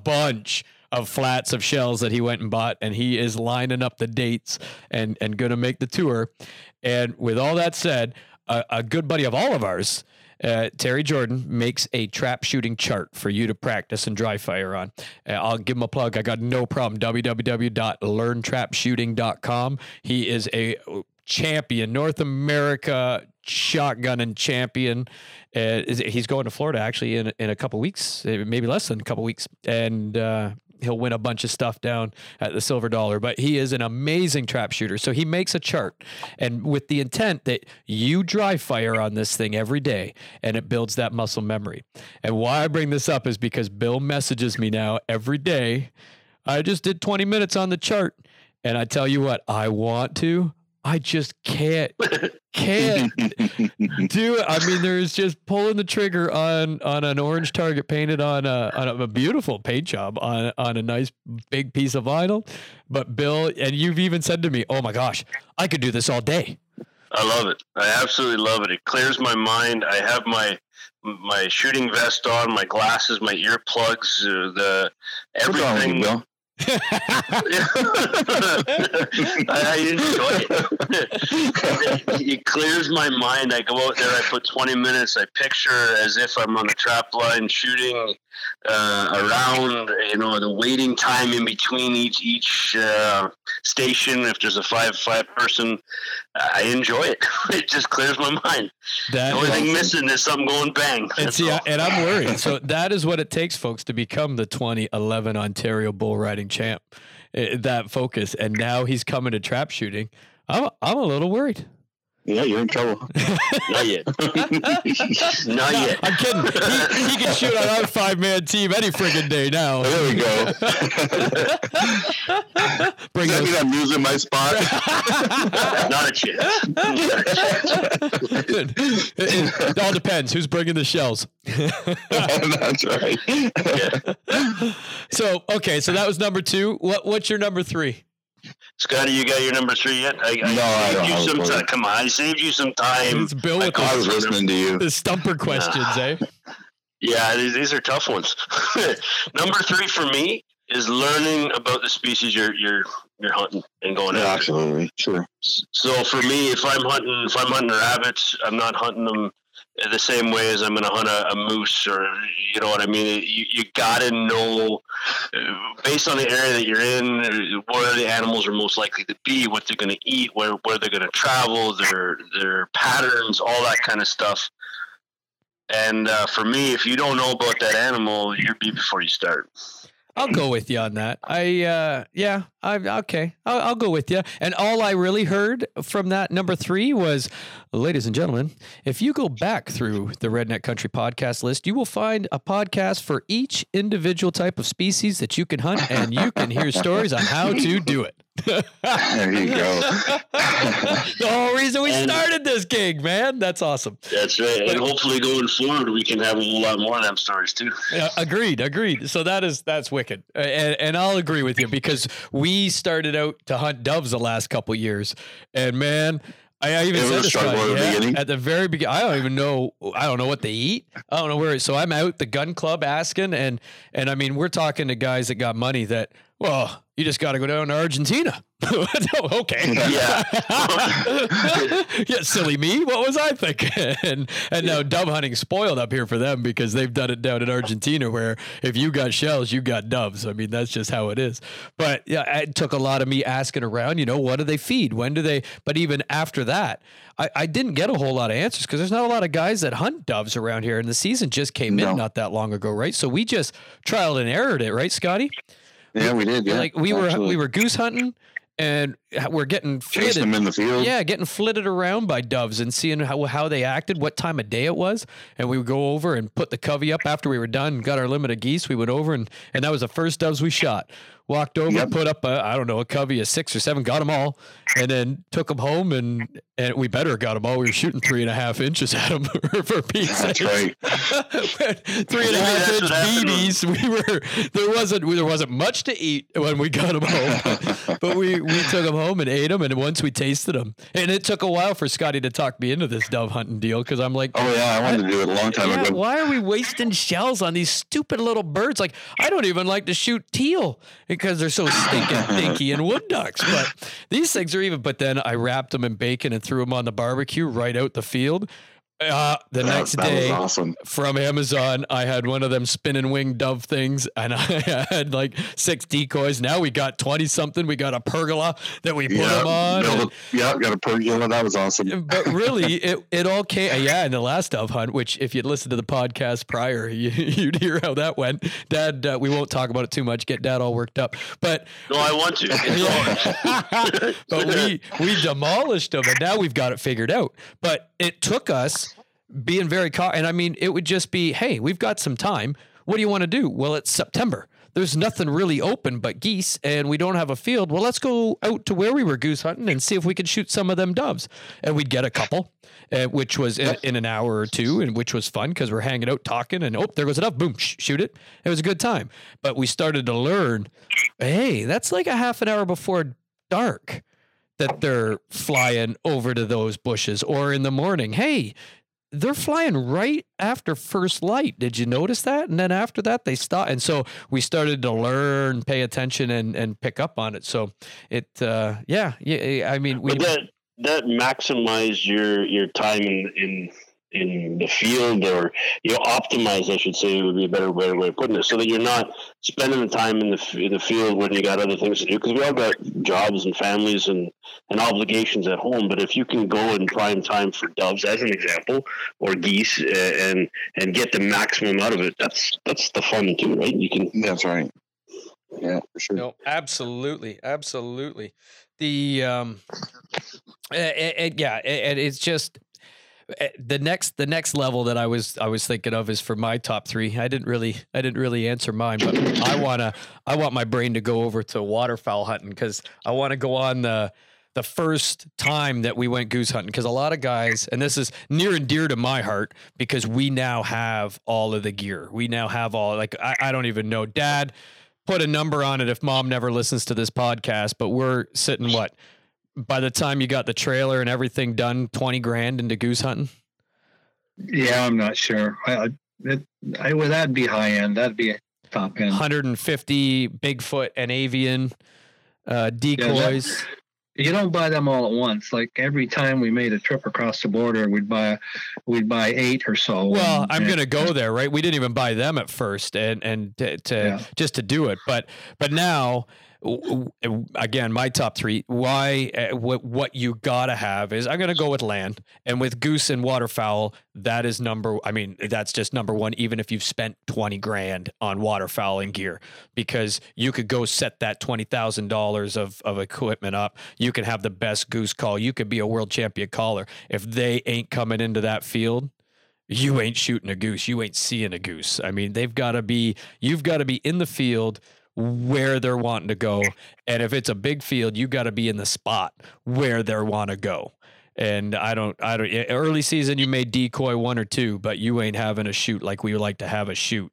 Speaker 1: of flats of shells that he went and bought, and he is lining up the dates and going to make the tour. And with all that said, a good buddy of all of ours, Terry Jordan, makes a trap shooting chart for you to practice and dry fire on. I'll give him a plug. I got no problem. www.learntrapshooting.com. He is a champion, North America shotgunning champion. He's going to Florida actually in a couple weeks, maybe less than a couple weeks. And, he'll win a bunch of stuff down at the Silver Dollar, but he is an amazing trap shooter. So he makes a chart, and with the intent that you dry fire on this thing every day, and it builds that muscle memory. And why I bring this up is because Bill messages me now every day. I just did 20 minutes on the chart, and I tell you what, I want to, I just can't do it. I mean, there's just pulling the trigger on an orange target painted on a beautiful paint job on a nice big piece of vinyl. But Bill, and you've even said to me, "Oh my gosh, I could do this all day."
Speaker 2: I love it. I absolutely love it. It clears my mind. I have my shooting vest on, my glasses, my earplugs, everything.
Speaker 4: Bill?
Speaker 2: I enjoy it. It clears my mind. I go out there, I put 20 minutes, I picture as if I'm on the trap line shooting around, the waiting time in between each station. If there's a five person, I enjoy it. It just clears my mind. The only thing missing is something going bang.
Speaker 1: And I'm worried. So that is what it takes, folks, to become the 2011 Ontario bull riding champ. That focus, and now he's coming to trap shooting. I'm a little worried.
Speaker 4: Yeah, you're in trouble.
Speaker 2: Not yet. Not yet.
Speaker 1: I'm kidding. He can shoot on our 5-man team any friggin' day now.
Speaker 4: There we go.
Speaker 1: Bring
Speaker 4: Does that mean I'm losing my spot?
Speaker 2: Not a chance.
Speaker 1: It all depends. Who's bringing the shells?
Speaker 4: That's right.
Speaker 2: Yeah.
Speaker 1: So that was number 2. What's your number 3?
Speaker 2: Scotty, you got your number 3 yet?
Speaker 4: I don't
Speaker 2: you
Speaker 4: have
Speaker 2: some
Speaker 4: it.
Speaker 2: time. Come on, I saved you some time.
Speaker 1: It's Bill with
Speaker 4: I was listening to you.
Speaker 1: the stumper questions, eh?
Speaker 2: Yeah, these are tough ones. Number 3 for me is learning about the species you're hunting and going after.
Speaker 4: Absolutely, sure.
Speaker 2: So for me, if I'm hunting rabbits, I'm not hunting them the same way as I'm going to hunt a moose, or you know what I mean. You got to know, based on the area that you're in, where the animals are most likely to be, what they're going to eat, where they're going to travel, their patterns, all that kind of stuff. And for me, if you don't know about that animal, you're beat before you start.
Speaker 1: I'll go with you on that. Okay. I'll go with you. And all I really heard from that number 3 was, ladies and gentlemen, if you go back through the Redneck Country podcast list, you will find a podcast for each individual type of species that you can hunt, and you can hear stories on how to do it.
Speaker 4: There you go.
Speaker 1: The whole reason we started this gig, man. That's awesome.
Speaker 2: That's right. And hopefully going forward, we can have a whole lot more of them stories too.
Speaker 1: Agreed. So that's wicked. And I'll agree with you, because we started out to hunt doves the last couple years, and man, I even said this at the very beginning. I don't know what they eat. I don't know where. So I'm out the gun club asking, and I mean, we're talking to guys that got money that, well, you just got to go down to Argentina. Okay.
Speaker 2: Yeah.
Speaker 1: Yeah, silly me. What was I thinking? And now dove hunting's spoiled up here for them, because they've done it down in Argentina, where if you got shells, you got doves. I mean, that's just how it is. But yeah, it took a lot of me asking around, what do they feed? When do they? But even after that, I didn't get a whole lot of answers, because there's not a lot of guys that hunt doves around here. And the season just came in not that long ago, right? So we just trialed and errored it, right, Scotty?
Speaker 4: Yeah, we did. Yeah,
Speaker 1: like we were goose hunting, and we're getting
Speaker 4: chasing them in the field.
Speaker 1: Yeah, getting flitted around by doves and seeing how they acted, what time of day it was, and we would go over and put the covey up after we were done. Got our limit of geese. We went over and that was the first doves we shot. Walked over, put up a covey of 6 or 7, got them all, and then took them home, and we better got them all. We were shooting 3.5 inches at them for Pete's sake.
Speaker 4: That's right.
Speaker 1: 3.5 inch BBs. There wasn't much to eat when we got them home, but we took them home and ate them. And once we tasted them, and it took a while for Scotty to talk me into this dove hunting deal, because I'm like,
Speaker 4: oh yeah, I wanted to do it a long time ago.
Speaker 1: Why are we wasting shells on these stupid little birds? Like, I don't even like to shoot teal, because they're so stinking dinky, and wood ducks. But these things are even. But then I wrapped them in bacon and threw them on the barbecue right out the field. The next day,
Speaker 4: awesome.
Speaker 1: From Amazon, I had one of them spinning wing dove things, and I had like 6 decoys. Now we got 20 something. We got a pergola that we put them on.
Speaker 4: Got a pergola. That was awesome.
Speaker 1: But really, it all came. Yeah, in the last dove hunt, which if you'd listened to the podcast prior, you'd hear how that went. Dad, we won't talk about it too much. Get Dad all worked up. But
Speaker 2: no, I want to.
Speaker 1: But we demolished them, and now we've got it figured out. But it took us being very and I mean, it would just be, hey, we've got some time. What do you want to do? Well, it's September. there's nothing really open but geese and we don't have a field. Well, let's go out to where we were goose hunting and see if we could shoot some of them doves. And we'd get a couple, which was in an hour or two, and which was fun because we're hanging out talking and, oh, there goes a dove. Boom, shoot it. It was a good time. But we started to learn, hey, that's like a half an hour before dark that they're flying over to those bushes, or in the morning. Hey, they're flying right after first light. Did you notice that? And then after that, they stop. And so we started to learn, pay attention, and pick up on it. So it, yeah. I mean,
Speaker 2: that maximized your time in the field, or optimize, I should say, would be a better way of putting it, so that you're not spending the time in the field when you got other things to do, because we all got jobs and families and obligations at home. But if you can go in prime time for doves, as an example, or geese, and get the maximum out of it, that's the fun too, right? You can.
Speaker 4: That's right. Yeah, for sure.
Speaker 1: No, absolutely. The it's just. The next level that I was thinking of is for my top three. I didn't really answer mine, but I want my brain to go over to waterfowl hunting, because I want to go on the first time that we went goose hunting, because a lot of guys, and this is near and dear to my heart, because we now have all of the gear. We now have all, like, I don't even know. Dad, put a number on it if Mom never listens to this podcast, but we're sitting what? By the time you got the trailer and everything done, 20 grand into goose hunting?
Speaker 3: Yeah, I'm not sure. That'd be high end. That'd be top end.
Speaker 1: 150 Bigfoot and avian decoys.
Speaker 3: You don't buy them all at once. Like every time we made a trip across the border, we'd buy 8 or so.
Speaker 1: Well, I'm going to go there, right? We didn't even buy them at first, and just to do it. But now, again, my top three, what you gotta have is, I'm gonna go with land, and with goose and waterfowl, that's just number one, even if you've spent 20 grand on waterfowl and gear, because you could go set that $20,000 of equipment up. You can have the best goose call. You could be a world champion caller. If they ain't coming into that field, you ain't shooting a goose. You ain't seeing a goose. I mean, you've got to be in the field where they're wanting to go. And if it's a big field, you got to be in the spot where they want to go. And I don't, early season, you may decoy 1 or 2, but you ain't having a shoot like we would like to have a shoot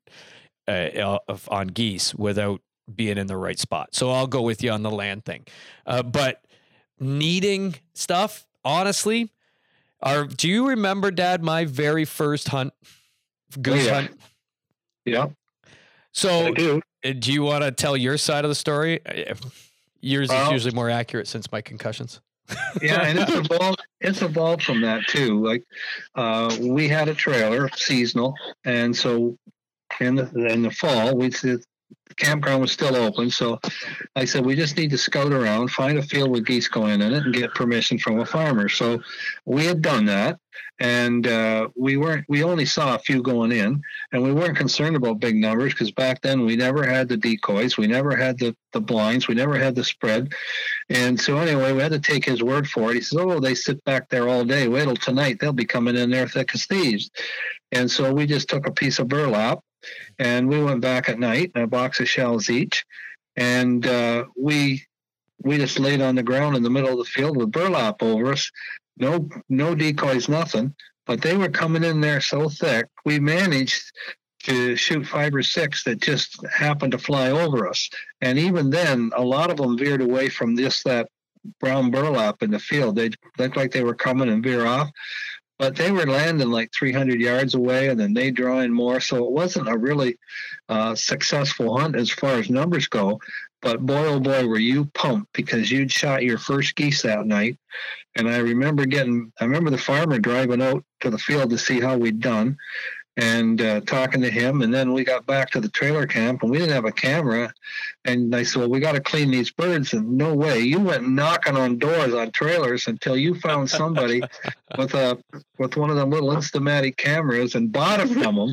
Speaker 1: on geese without being in the right spot. So I'll go with you on the land thing. But needing stuff, honestly, do you remember, Dad, my very first goose hunt?
Speaker 3: Yeah.
Speaker 1: So
Speaker 3: I do.
Speaker 1: Do you want to tell your side of the story? Yours is usually more accurate since my concussions.
Speaker 3: Yeah, and it's evolved from that too. Like we had a trailer, seasonal, and so in the fall, the campground was still open. So I said, we just need to scout around, find a field with geese going in it, and get permission from a farmer. So we had done that, and we only saw a few going in, and we weren't concerned about big numbers, because back then we never had the decoys, we never had the blinds, we never had the spread. And so anyway, we had to take his word for it. He says, oh, they sit back there all day. Wait till tonight, they'll be coming in there thick as thieves. And so we just took a piece of burlap, and we went back at night, a box of shells each, and we just laid on the ground in the middle of the field with burlap over us. No decoys, nothing. But they were coming in there so thick, we managed to shoot 5 or 6 that just happened to fly over us. And even then, a lot of them veered away from just that brown burlap in the field. They looked like they were coming and veer off. But they were landing like 300 yards away, and then they draw in more. So it wasn't a really successful hunt as far as numbers go. But boy, oh boy, were you pumped, because you'd shot your first geese that night. And I remember the farmer driving out to the field to see how we'd done, and talking to him. And then we got back to the trailer camp, and we didn't have a camera. And I said, well, we got to clean these birds. And no way. You went knocking on doors on trailers until you found somebody with one of them little Instamatic cameras and bought it from them.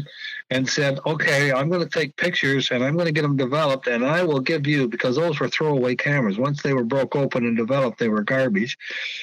Speaker 3: and said, okay, I'm going to take pictures and I'm going to get them developed, and I will give you, because those were throwaway cameras. Once they were broke open and developed, they were garbage.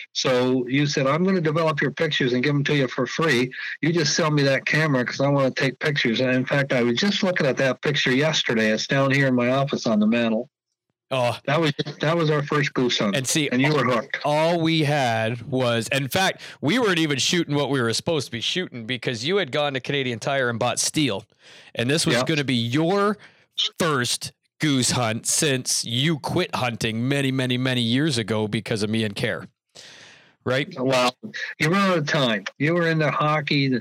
Speaker 3: So you said, I'm going to develop your pictures and give them to you for free. You just sell me that camera because I want to take pictures. And in fact, I was just looking at that picture yesterday. It's down here in my office on the mantle.
Speaker 1: Oh,
Speaker 3: that was our first goose hunt.
Speaker 1: And see,
Speaker 3: and you were hooked.
Speaker 1: All we had was, in fact, we weren't even shooting what we were supposed to be shooting because you had gone to Canadian Tire and bought steel, and this was going to be your first goose hunt since you quit hunting many, many, many years ago because of me and Care. Right.
Speaker 3: Well, you were out of time. You were into hockey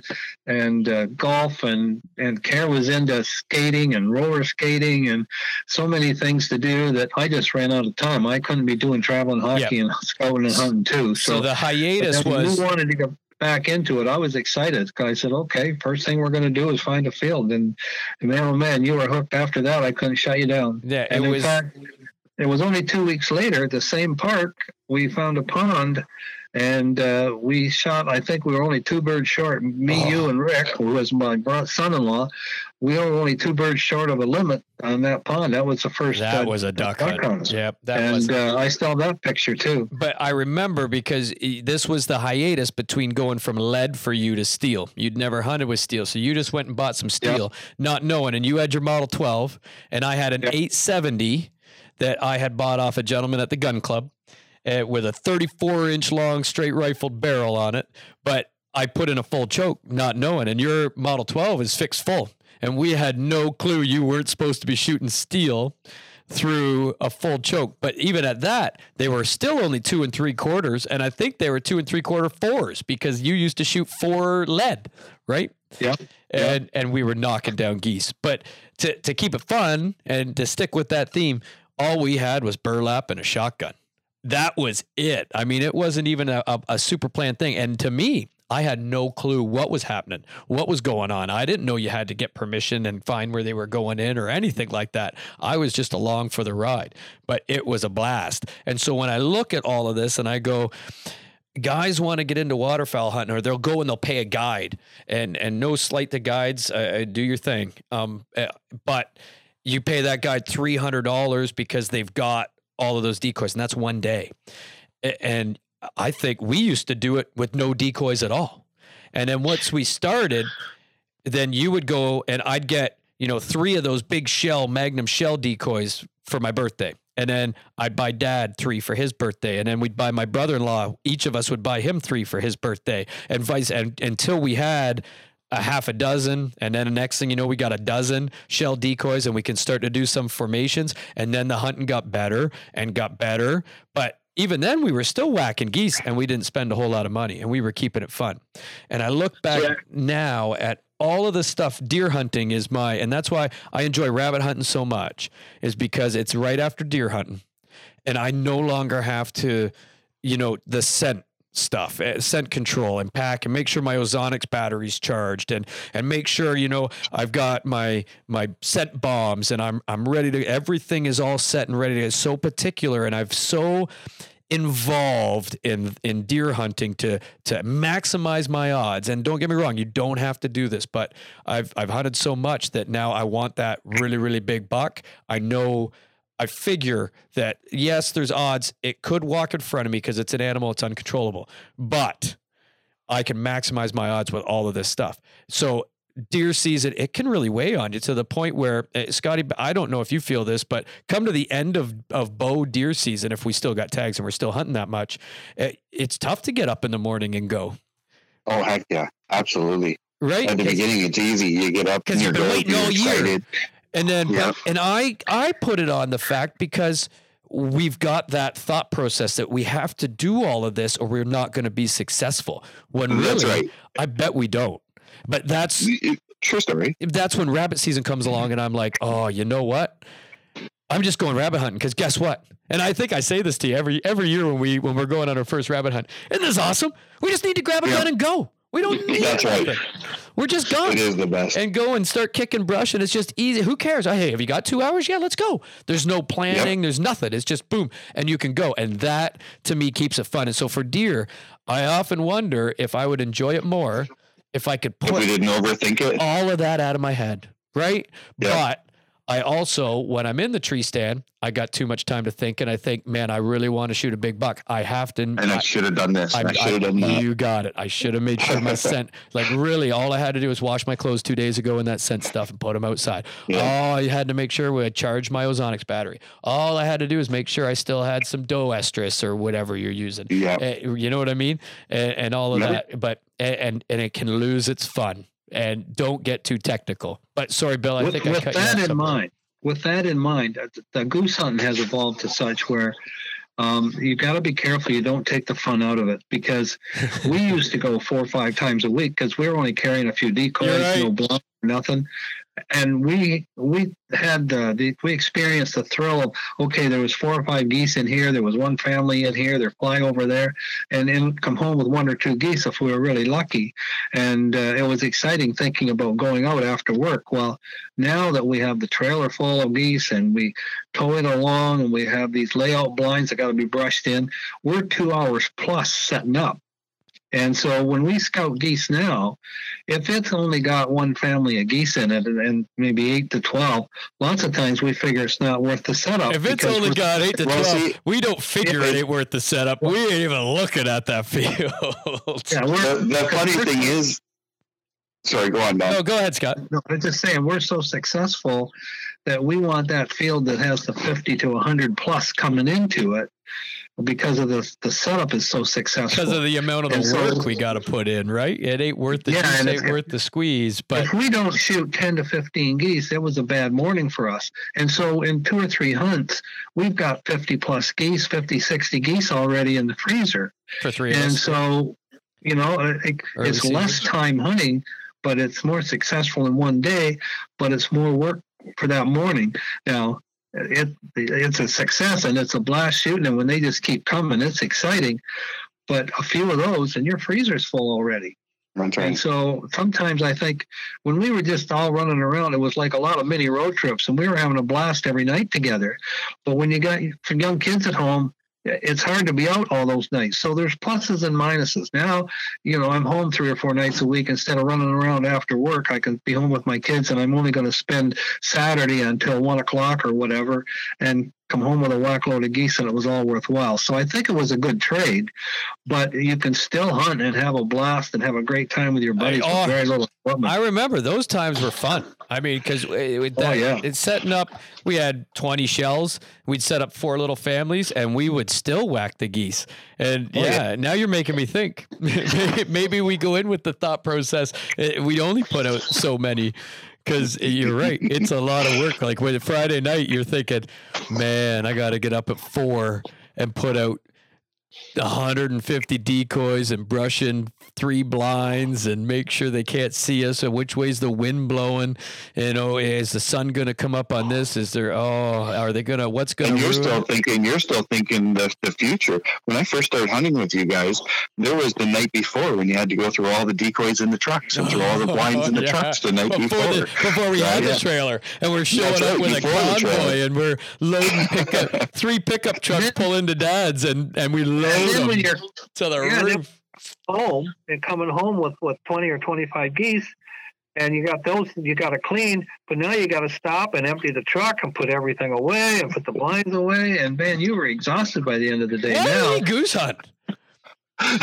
Speaker 3: and golf, and Care was into skating and roller skating and so many things to do that I just ran out of time. I couldn't be doing traveling hockey and scouting and hunting too.
Speaker 1: So the hiatus was.
Speaker 3: We wanted to go back into it. I was excited. I said, okay, first thing we're going to do is find a field. And man, oh man, you were hooked after that. I couldn't shut you down.
Speaker 1: Yeah,
Speaker 3: and in fact, it was only 2 weeks later at the same park, we found a pond. And we shot, I think we were only 2 birds short. Me, you, and Rick, who was my son-in-law, we were only 2 birds short of a limit on that pond. That was the first.
Speaker 1: That was a duck hunt. Yep,
Speaker 3: I still have that picture too.
Speaker 1: But I remember because this was the hiatus between going from lead for you to steel. You'd never hunted with steel, so you just went and bought some steel, not knowing. And you had your Model 12, and I had an 870 that I had bought off a gentleman at the gun club. With a 34-inch long straight rifled barrel on it, but I put in a full choke, not knowing. And your Model 12 is fixed full, and we had no clue you weren't supposed to be shooting steel through a full choke. But even at that, they were still only 2 3/4, and I think they were 2 3/4 4s because you used to shoot 4 lead, right?
Speaker 3: Yeah.
Speaker 1: And we were knocking down geese. But to keep it fun and to stick with that theme, all we had was burlap and a shotgun. That was it. I mean, it wasn't even a super planned thing. And to me, I had no clue what was happening, what was going on. I didn't know you had to get permission and find where they were going in or anything like that. I was just along for the ride, but it was a blast. And so when I look at all of this and I go, guys want to get into waterfowl hunting, or they'll go and they'll pay a guide, and no slight to guides, do your thing. But you pay that guide $300 because they've got all of those decoys, and that's one day. And I think we used to do it with no decoys at all. And then once we started, then you would go and I'd get, 3 of those big Magnum shell decoys for my birthday. And then I'd buy Dad 3 for his birthday. And then we'd buy my brother-in-law. Each of us would buy him 3 for his birthday, and until we had a half a dozen, and then the next thing you know, we got a dozen shell decoys, and we can start to do some formations. And then the hunting got better and got better. But even then, we were still whacking geese, and we didn't spend a whole lot of money, and we were keeping it fun. And I look back now at all of the stuff. Deer hunting is and that's why I enjoy rabbit hunting so much, is because it's right after deer hunting, and I no longer have to, the scent stuff, scent control, and pack and make sure my Ozonics battery's charged, and make sure I've got my scent bombs, and I'm ready to. Everything is all set and ready. It's so particular, and I've so involved in deer hunting to maximize my odds. And don't get me wrong, you don't have to do this, but I've hunted so much that now I want that really, really big buck. I figure that, yes, there's odds. It could walk in front of me because it's an animal. It's uncontrollable. But I can maximize my odds with all of this stuff. So deer season, it can really weigh on you to the point where, Scotty, I don't know if you feel this, but come to the end of bow deer season, if we still got tags and we're still hunting that much, it's tough to get up in the morning and go.
Speaker 4: Oh, heck yeah. Absolutely.
Speaker 1: Right?
Speaker 4: At the beginning, it's easy. You get up and you're
Speaker 1: waiting all
Speaker 4: excited.
Speaker 1: Year. And then, and I put it on the fact because we've got that thought process that we have to do all of this or we're not going to be successful. When really,
Speaker 4: that's right.
Speaker 1: I bet we don't. But that's
Speaker 4: true story.
Speaker 1: That's when rabbit season comes along, and I'm like, oh, you know what? I'm just going rabbit hunting because guess what? And I think I say this to you every year when we're going on our first rabbit hunt. Isn't this awesome? We just need to grab a gun and go. We don't need
Speaker 4: That's
Speaker 1: anything.
Speaker 4: Right.
Speaker 1: We're just gone.
Speaker 4: It is the best.
Speaker 1: And go and start kicking brush, and it's just easy. Who cares? Hey, have you got 2 hours? Yeah, let's go. There's no planning. There's nothing. It's just boom, and you can go. And that, to me, keeps it fun. And so for deer, I often wonder if I would enjoy it more if I could
Speaker 4: If we
Speaker 1: put
Speaker 4: didn't overthink it.
Speaker 1: all of that out of my head, right?
Speaker 4: Yeah.
Speaker 1: But I also, when I'm in the tree stand, I got too much time to think, and I think, man, I really want to shoot a big buck. I have to.
Speaker 4: And I should have done this. I should have done that.
Speaker 1: You got it. I should have made sure my scent, like really, all I had to do was wash my clothes 2 days ago in that scent stuff and put them outside.
Speaker 4: Yeah.
Speaker 1: Oh, I had to make sure we had charged my Ozonics battery. All I had to do is make sure I still had some doe estrus or whatever you're using.
Speaker 4: Yeah.
Speaker 1: You know what I mean? And all of that. But and it can lose its fun. And don't get too technical. But sorry, Bill, I think I cut you off somewhere.
Speaker 3: With that in mind, the goose hunting has evolved to such where you got to be careful you don't take the fun out of it, because we used to go 4 or 5 times a week because we were only carrying a few decoys, no blood, nothing. And we had we experienced the thrill of, okay, there was 4 or 5 geese in here, there was one family in here, they're flying over there, and then come home with 1 or 2 geese if we were really lucky. And it was exciting thinking about going out after work. Well, now that we have the trailer full of geese and we tow it along and we have these layout blinds that got to be brushed in, we're 2 hours plus setting up. And so when we scout geese now, if it's only got 1 family of geese in it and maybe 8 to 12, lots of times we figure it's not worth the setup.
Speaker 1: If it's only got 8 to 12, we don't figure it ain't worth the setup. We ain't even looking at that field.
Speaker 3: Yeah,
Speaker 4: the funny thing is, sorry, go on, Don.
Speaker 1: No, go ahead, Scott.
Speaker 3: No, I'm just saying we're so successful that we want that field that has the 50 to 100 plus coming into it, because of the setup is so successful.
Speaker 1: Because of the amount of the work we got to put in, right? It ain't worth the juice, ain't worth the squeeze. But
Speaker 3: if we don't shoot 10 to 15 geese, it was a bad morning for us. And so in 2 or 3 hunts, we've got 50 plus geese, 50, 60 geese already in the freezer.
Speaker 1: For 3 of us.
Speaker 3: And so, you know, it's less time hunting, but it's more successful in one day, but it's more work for that morning. Now, it's a success and it's a blast shooting, and when they just keep coming, it's exciting. But a few of those and your freezer's full already.
Speaker 4: That's right.
Speaker 3: And so sometimes I think when we were just all running around, it was like a lot of mini road trips, and we were having a blast every night together. But when you got young kids at home, it's hard to be out all those nights. So there's pluses and minuses. Now, you know, I'm home 3 or 4 nights a week. Instead of running around after work, I can be home with my kids, and I'm only going to spend Saturday until 1 o'clock or whatever and come home with a whackload of geese, and it was all worthwhile. So I think it was a good trade, but you can still hunt and have a blast and have a great time with your buddies with very little equipment.
Speaker 1: I remember those times were fun. I mean, because it's setting up, we had 20 shells. We'd set up 4 little families, and we would still whack the geese. And now you're making me think. Maybe we go in with the thought process, we only put out so many. Because you're right, it's a lot of work. Like when Friday night, you're thinking, man, I got to get up at 4 and put out 150 decoys and brush in 3 blinds and make sure they can't see us. And which way's the wind blowing? You know, is the sun going to come up on this? Is there? Are they gonna? What's going to?
Speaker 4: And you're still thinking the future. When I first started hunting with you guys, there was the night before when you had to go through all the decoys in the trucks and through all the blinds in the trucks the night before.
Speaker 1: Before we had the trailer, and we're showing up with a convoy, and we're loading 3 pickup trucks pull into Dad's, and we load them when you're to the roof.
Speaker 3: Home and coming home with 20 or 25 geese, and you got those you got to clean, but now you got to stop and empty the truck and put everything away and put the blinds away, and man, you were exhausted by the end of the day.
Speaker 1: Now goose hunt.
Speaker 4: And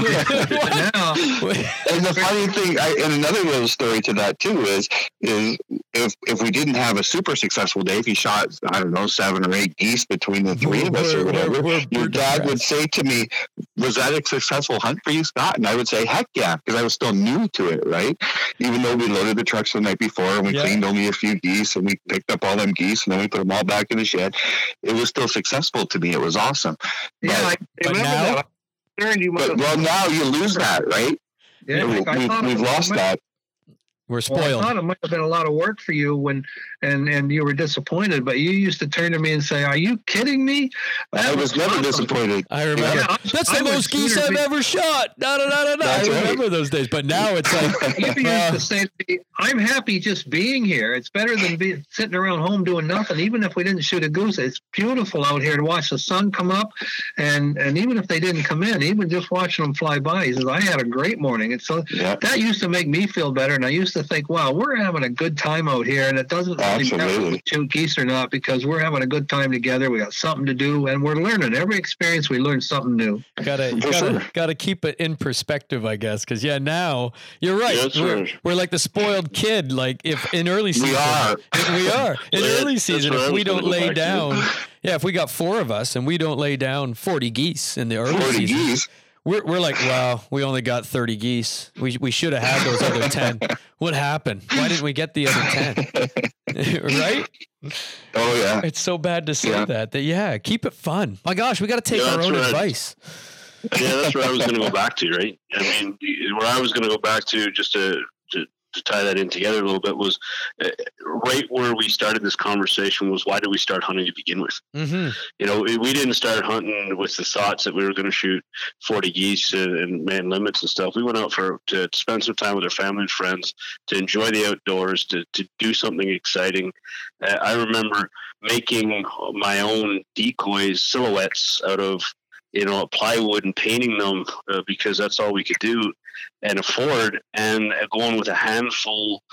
Speaker 4: the funny thing, and another little story to that too is if we didn't have a super successful day, if you shot 7 or 8 geese between the 3 of us or whatever, your dad would say to me, "Was that a successful hunt for you, Scott?" And I would say, "Heck yeah," because I was still new to it, right? Even though we loaded the trucks the night before and we cleaned only a few geese and we picked up all them geese and then we put them all back in the shed, it was still successful to me. It was awesome.
Speaker 3: I remember that.
Speaker 4: But now you lose that, right?
Speaker 3: Yeah,
Speaker 4: we've lost that.
Speaker 1: We're
Speaker 5: Well,
Speaker 1: spoiled.
Speaker 5: I thought it might have been a lot of work for you and you were disappointed, but you used to turn to me and say, "Are you kidding me?"
Speaker 4: I was never
Speaker 5: awesome.
Speaker 4: disappointed.
Speaker 1: I remember.
Speaker 5: Yeah,
Speaker 1: That's
Speaker 5: I
Speaker 1: the
Speaker 5: would
Speaker 1: most geese
Speaker 5: sooner
Speaker 1: I've
Speaker 5: be-
Speaker 1: ever shot. No. I
Speaker 4: That's right.
Speaker 1: remember those days. But now it's like,
Speaker 5: You used to say, to me, "I'm happy just being here. It's better than sitting around home doing nothing. Even if we didn't shoot a goose, it's beautiful out here to watch the sun come up, and even if they didn't come in, even just watching them fly by." He says, "I had a great morning." And so
Speaker 4: Yeah.
Speaker 5: that used to make me feel better. And I used to think, "Wow, we're having a good time out here, and it doesn't really matter if
Speaker 4: Absolutely.
Speaker 5: we shoot geese or not because we're having a good time together. We got something to do, and we're learning. Every experience, we learn something new."
Speaker 1: gotta keep it in perspective, I guess. Because now you're right.
Speaker 2: Yeah, that's right.
Speaker 1: We're like the spoiled kid. Like if in early season, we are in
Speaker 2: Yeah,
Speaker 1: early
Speaker 2: that's
Speaker 1: season.
Speaker 2: what I
Speaker 1: If we
Speaker 2: was gonna
Speaker 1: don't
Speaker 2: go
Speaker 1: lay
Speaker 2: back to.
Speaker 1: down, if we got 4 of us and we don't lay down 40 geese in the early
Speaker 4: 40
Speaker 1: season,
Speaker 4: geese.
Speaker 1: we're like, wow, we only got 30 geese. We should have had those other 10. What happened? Why didn't we get the other 10? Right?
Speaker 4: Oh yeah.
Speaker 1: It's so bad to say
Speaker 4: Yeah.
Speaker 1: that keep it fun. My gosh, we got to take
Speaker 2: Yeah,
Speaker 1: our
Speaker 2: that's
Speaker 1: own
Speaker 2: right.
Speaker 1: advice.
Speaker 2: Yeah, that's where I was going to go back to, right? I mean, where I was going to go back to, just to tie that in together a little bit, was right where we started this conversation was, why did we start hunting to begin with?
Speaker 1: Mm-hmm.
Speaker 2: You know, we didn't start hunting with the thoughts that we were going to shoot 40 geese and man limits and stuff. We went out to spend some time with our family and friends, to enjoy the outdoors, to do something exciting. I remember making my own decoys, silhouettes out of, plywood, and painting them because that's all we could do and afford, and going with a handful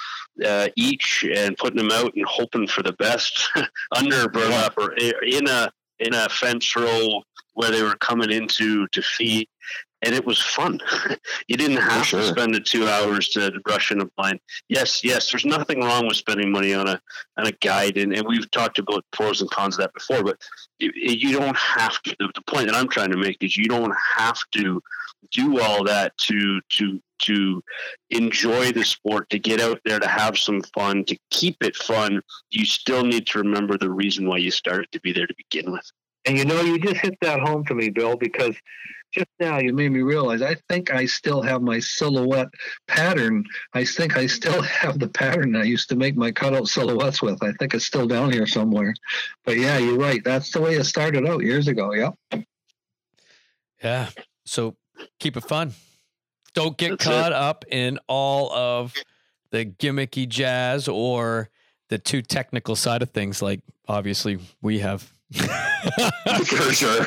Speaker 2: each and putting them out and hoping for the best under a burlap or in a fence row where they were coming into to feed. And it was fun. You didn't have to spend the 2 hours to brush in a blind. Yes, there's nothing wrong with spending money on a guide, and we've talked about pros and cons of that before, but you don't have to. The point that I'm trying to make is you don't have to do all that to enjoy the sport, to get out there, to have some fun, to keep it fun. You still need to remember the reason why you started to be there to begin with.
Speaker 5: And you just hit that home to me, Bill, because just now you made me realize I think I still have my silhouette pattern. I think I still have the pattern I used to make my cutout silhouettes with. I think it's still down here somewhere. But yeah, you're right. That's the way it started out years ago. Yep.
Speaker 1: Yeah. So keep it fun. Don't get
Speaker 2: That's
Speaker 1: caught up in all of the gimmicky jazz or the too technical side of things, like obviously we have.
Speaker 4: For sure.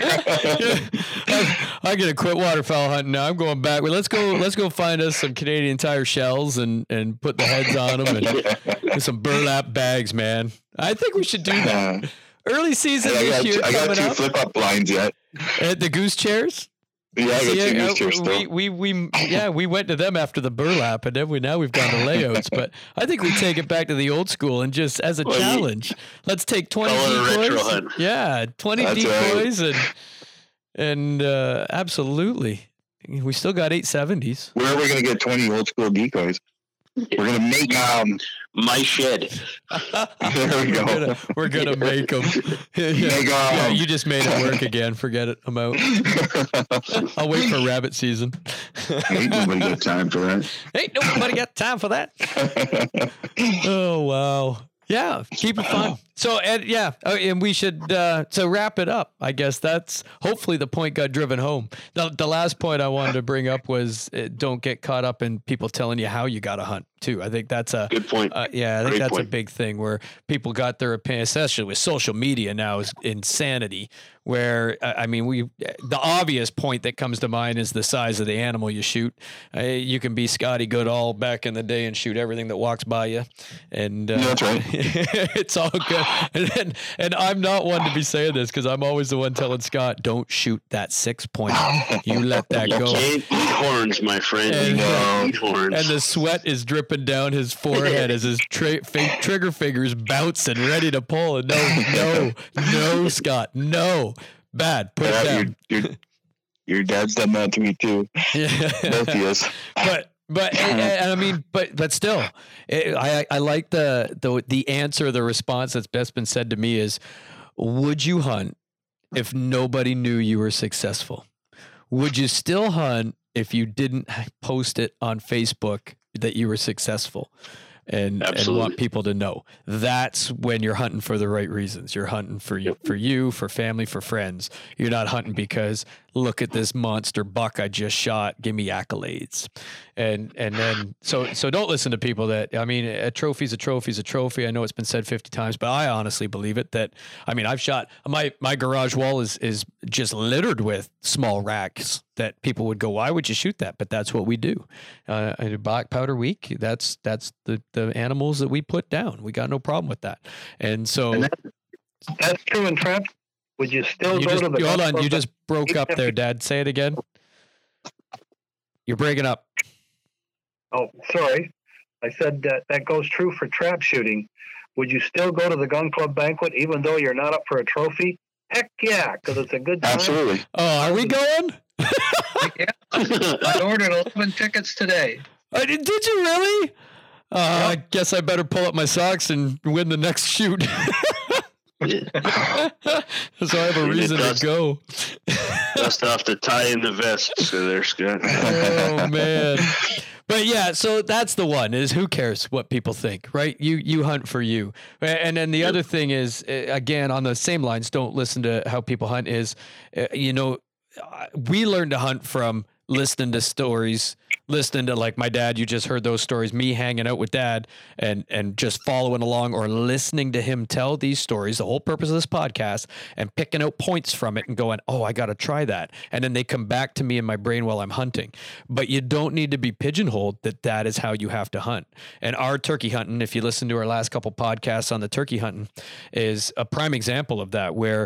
Speaker 1: I'm gonna quit waterfowl hunting now. I'm going back. Well, let's go find us some Canadian Tire shells and put the heads on them and some burlap bags, man. I think we should do that. Early season this year
Speaker 4: I got
Speaker 1: coming
Speaker 4: 2
Speaker 1: up.
Speaker 4: flip-up blinds yet.
Speaker 1: At the goose chairs.
Speaker 4: Yeah, I got 2
Speaker 1: See,
Speaker 4: goose chairs still.
Speaker 1: we went to them after the burlap, and then we've gone to layouts. But I think we take it back to the old school and just as a challenge, let's take 20
Speaker 2: Call it a retro
Speaker 1: decoys.
Speaker 2: hunt.
Speaker 1: Yeah, 20
Speaker 4: That's
Speaker 1: decoys and absolutely, we still got 870s.
Speaker 4: Where are we going to get 20 old school decoys? We're going to make
Speaker 2: My shed.
Speaker 4: there we go.
Speaker 1: We're gonna make them. Yeah, you just made it work again. Forget it. I'm out. I'll wait for rabbit season.
Speaker 4: Ain't nobody got time for that.
Speaker 1: Ain't nobody got time for that. Oh wow. Yeah, keep it fun. So and we should so wrap it up. I guess that's hopefully the point got driven home. The last point I wanted to bring up was don't get caught up in people telling you how you got to hunt too. I think that's a
Speaker 2: Good point.
Speaker 1: I think
Speaker 2: Great
Speaker 1: that's a
Speaker 2: point.
Speaker 1: big thing where people got their opinion, especially with social media now, is insanity. Where I mean, the obvious point that comes to mind is the size of the animal you shoot. You can be Scotty Goodall back in the day and shoot everything that walks by you, and
Speaker 4: That's right.
Speaker 1: it's all good. And I'm not one to be saying this because I'm always the one telling Scott, don't shoot that 6-point. You let that
Speaker 2: You
Speaker 1: go.
Speaker 2: can't eat horns, my friend.
Speaker 1: And,
Speaker 2: You can't eat horns.
Speaker 1: And the sweat is dripping down his forehead as his trigger fingers bouncing, ready to pull. And no, Scott, no. Bad. Put it down.
Speaker 4: Your dad's done that to me too. Both of us.
Speaker 1: But and I mean, but still, I like the answer, the response that's best been said to me is, would you hunt if nobody knew you were successful? Would you still hunt if you didn't post it on Facebook that you were successful. And
Speaker 2: Absolutely.
Speaker 1: want people to know. That's when you're hunting for the right reasons. You're hunting for you, for family, for friends. You're not hunting because look at this monster buck I just shot. Give me accolades. And then so don't listen to people that, I mean, a trophy's a trophy's a trophy. I know it's been said 50 times, but I honestly believe it. That, I mean, I've shot my garage wall is just littered with small racks that people would go, why would you shoot that? But that's what we do. Black Powder Week, that's the animals that we put down. We got no problem with that. And so
Speaker 5: that's true in trap. Would you still
Speaker 1: you
Speaker 5: go
Speaker 1: just,
Speaker 5: to the
Speaker 1: hold on, you just broke up there, Dad. Say it again. You're breaking up.
Speaker 5: Oh, sorry. I said that goes true for trap shooting. Would you still go to the gun club banquet even though you're not up for a trophy? Heck yeah, because it's a good time.
Speaker 4: Absolutely.
Speaker 1: Oh, are we going?
Speaker 5: Yeah. I ordered 11 tickets today.
Speaker 1: Did you really? I guess I better pull up my socks and win the next shoot. So I have a reason to go.
Speaker 2: Dust off the tie and the vest. So there's good.
Speaker 1: Oh man. But yeah, so that's the one, is who cares what people think, right? You hunt for you. And then the other thing is, again, on the same lines, don't listen to how people hunt, is, we learn to hunt from listening to stories, listening to, like my dad, you just heard those stories, me hanging out with Dad and just following along or listening to him tell these stories, the whole purpose of this podcast, and picking out points from it and going, oh, I got to try that. And then they come back to me in my brain while I'm hunting. But you don't need to be pigeonholed that is how you have to hunt. And our turkey hunting, if you listen to our last couple podcasts on the turkey hunting, is a prime example of that, where,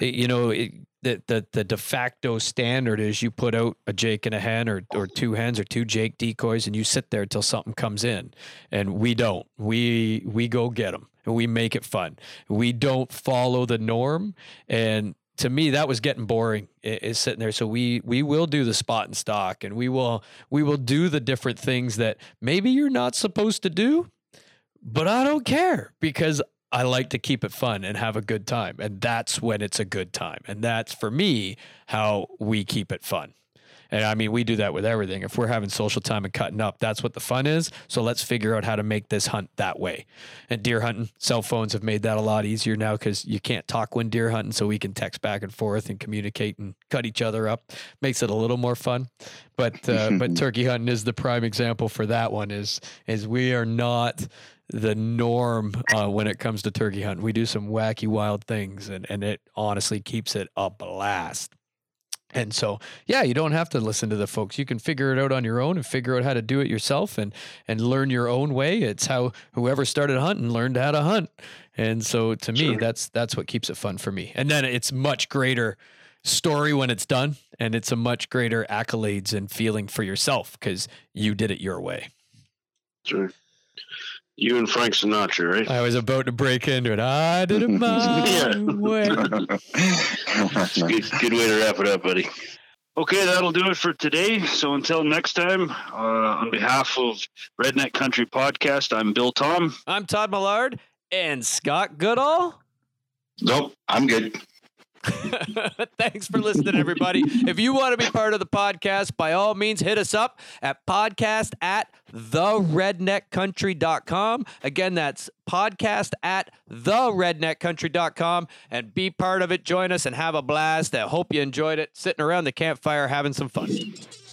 Speaker 1: the de facto standard is you put out a Jake and a hen, or two hens or two Jake decoys, and you sit there till something comes in. And we don't. We go get them and we make it fun. We don't follow the norm. And to me, that was getting boring, is sitting there. So we will do the spot and stock, and we will do the different things that maybe you're not supposed to do, but I don't care, because I like to keep it fun and have a good time. And that's when it's a good time. And that's, for me, how we keep it fun. And I mean, we do that with everything. If we're having social time and cutting up, that's what the fun is. So let's figure out how to make this hunt that way. And deer hunting, cell phones have made that a lot easier now, because you can't talk when deer hunting, so we can text back and forth and communicate and cut each other up. Makes it a little more fun. But turkey hunting is the prime example for that one, is we are not the norm when it comes to turkey hunting. We do some wacky, wild things, and it honestly keeps it a blast. And so, yeah, you don't have to listen to the folks. You can figure it out on your own and figure out how to do it yourself and learn your own way. It's how whoever started hunting learned how to hunt. And so to me, that's what keeps it fun for me. And then it's much greater story when it's done, and it's a much greater accolades and feeling for yourself because you did it your way.
Speaker 2: Sure. You and Frank Sinatra, right?
Speaker 1: I was about to break into it. I did it my way.
Speaker 2: That's a good way to wrap it up, buddy. Okay, that'll do it for today. So until next time, on behalf of Redneck Country Podcast, I'm Bill Tom.
Speaker 1: I'm Todd Millard. And Scott Goodall.
Speaker 4: Nope, I'm good.
Speaker 1: Thanks for listening, everybody. If you want to be part of the podcast, by all means, hit us up at podcast@theredneckcountry.com. Again, that's podcast@theredneckcountry.com, and be part of it. Join us and have a blast. I hope you enjoyed it. Sitting around the campfire having some fun.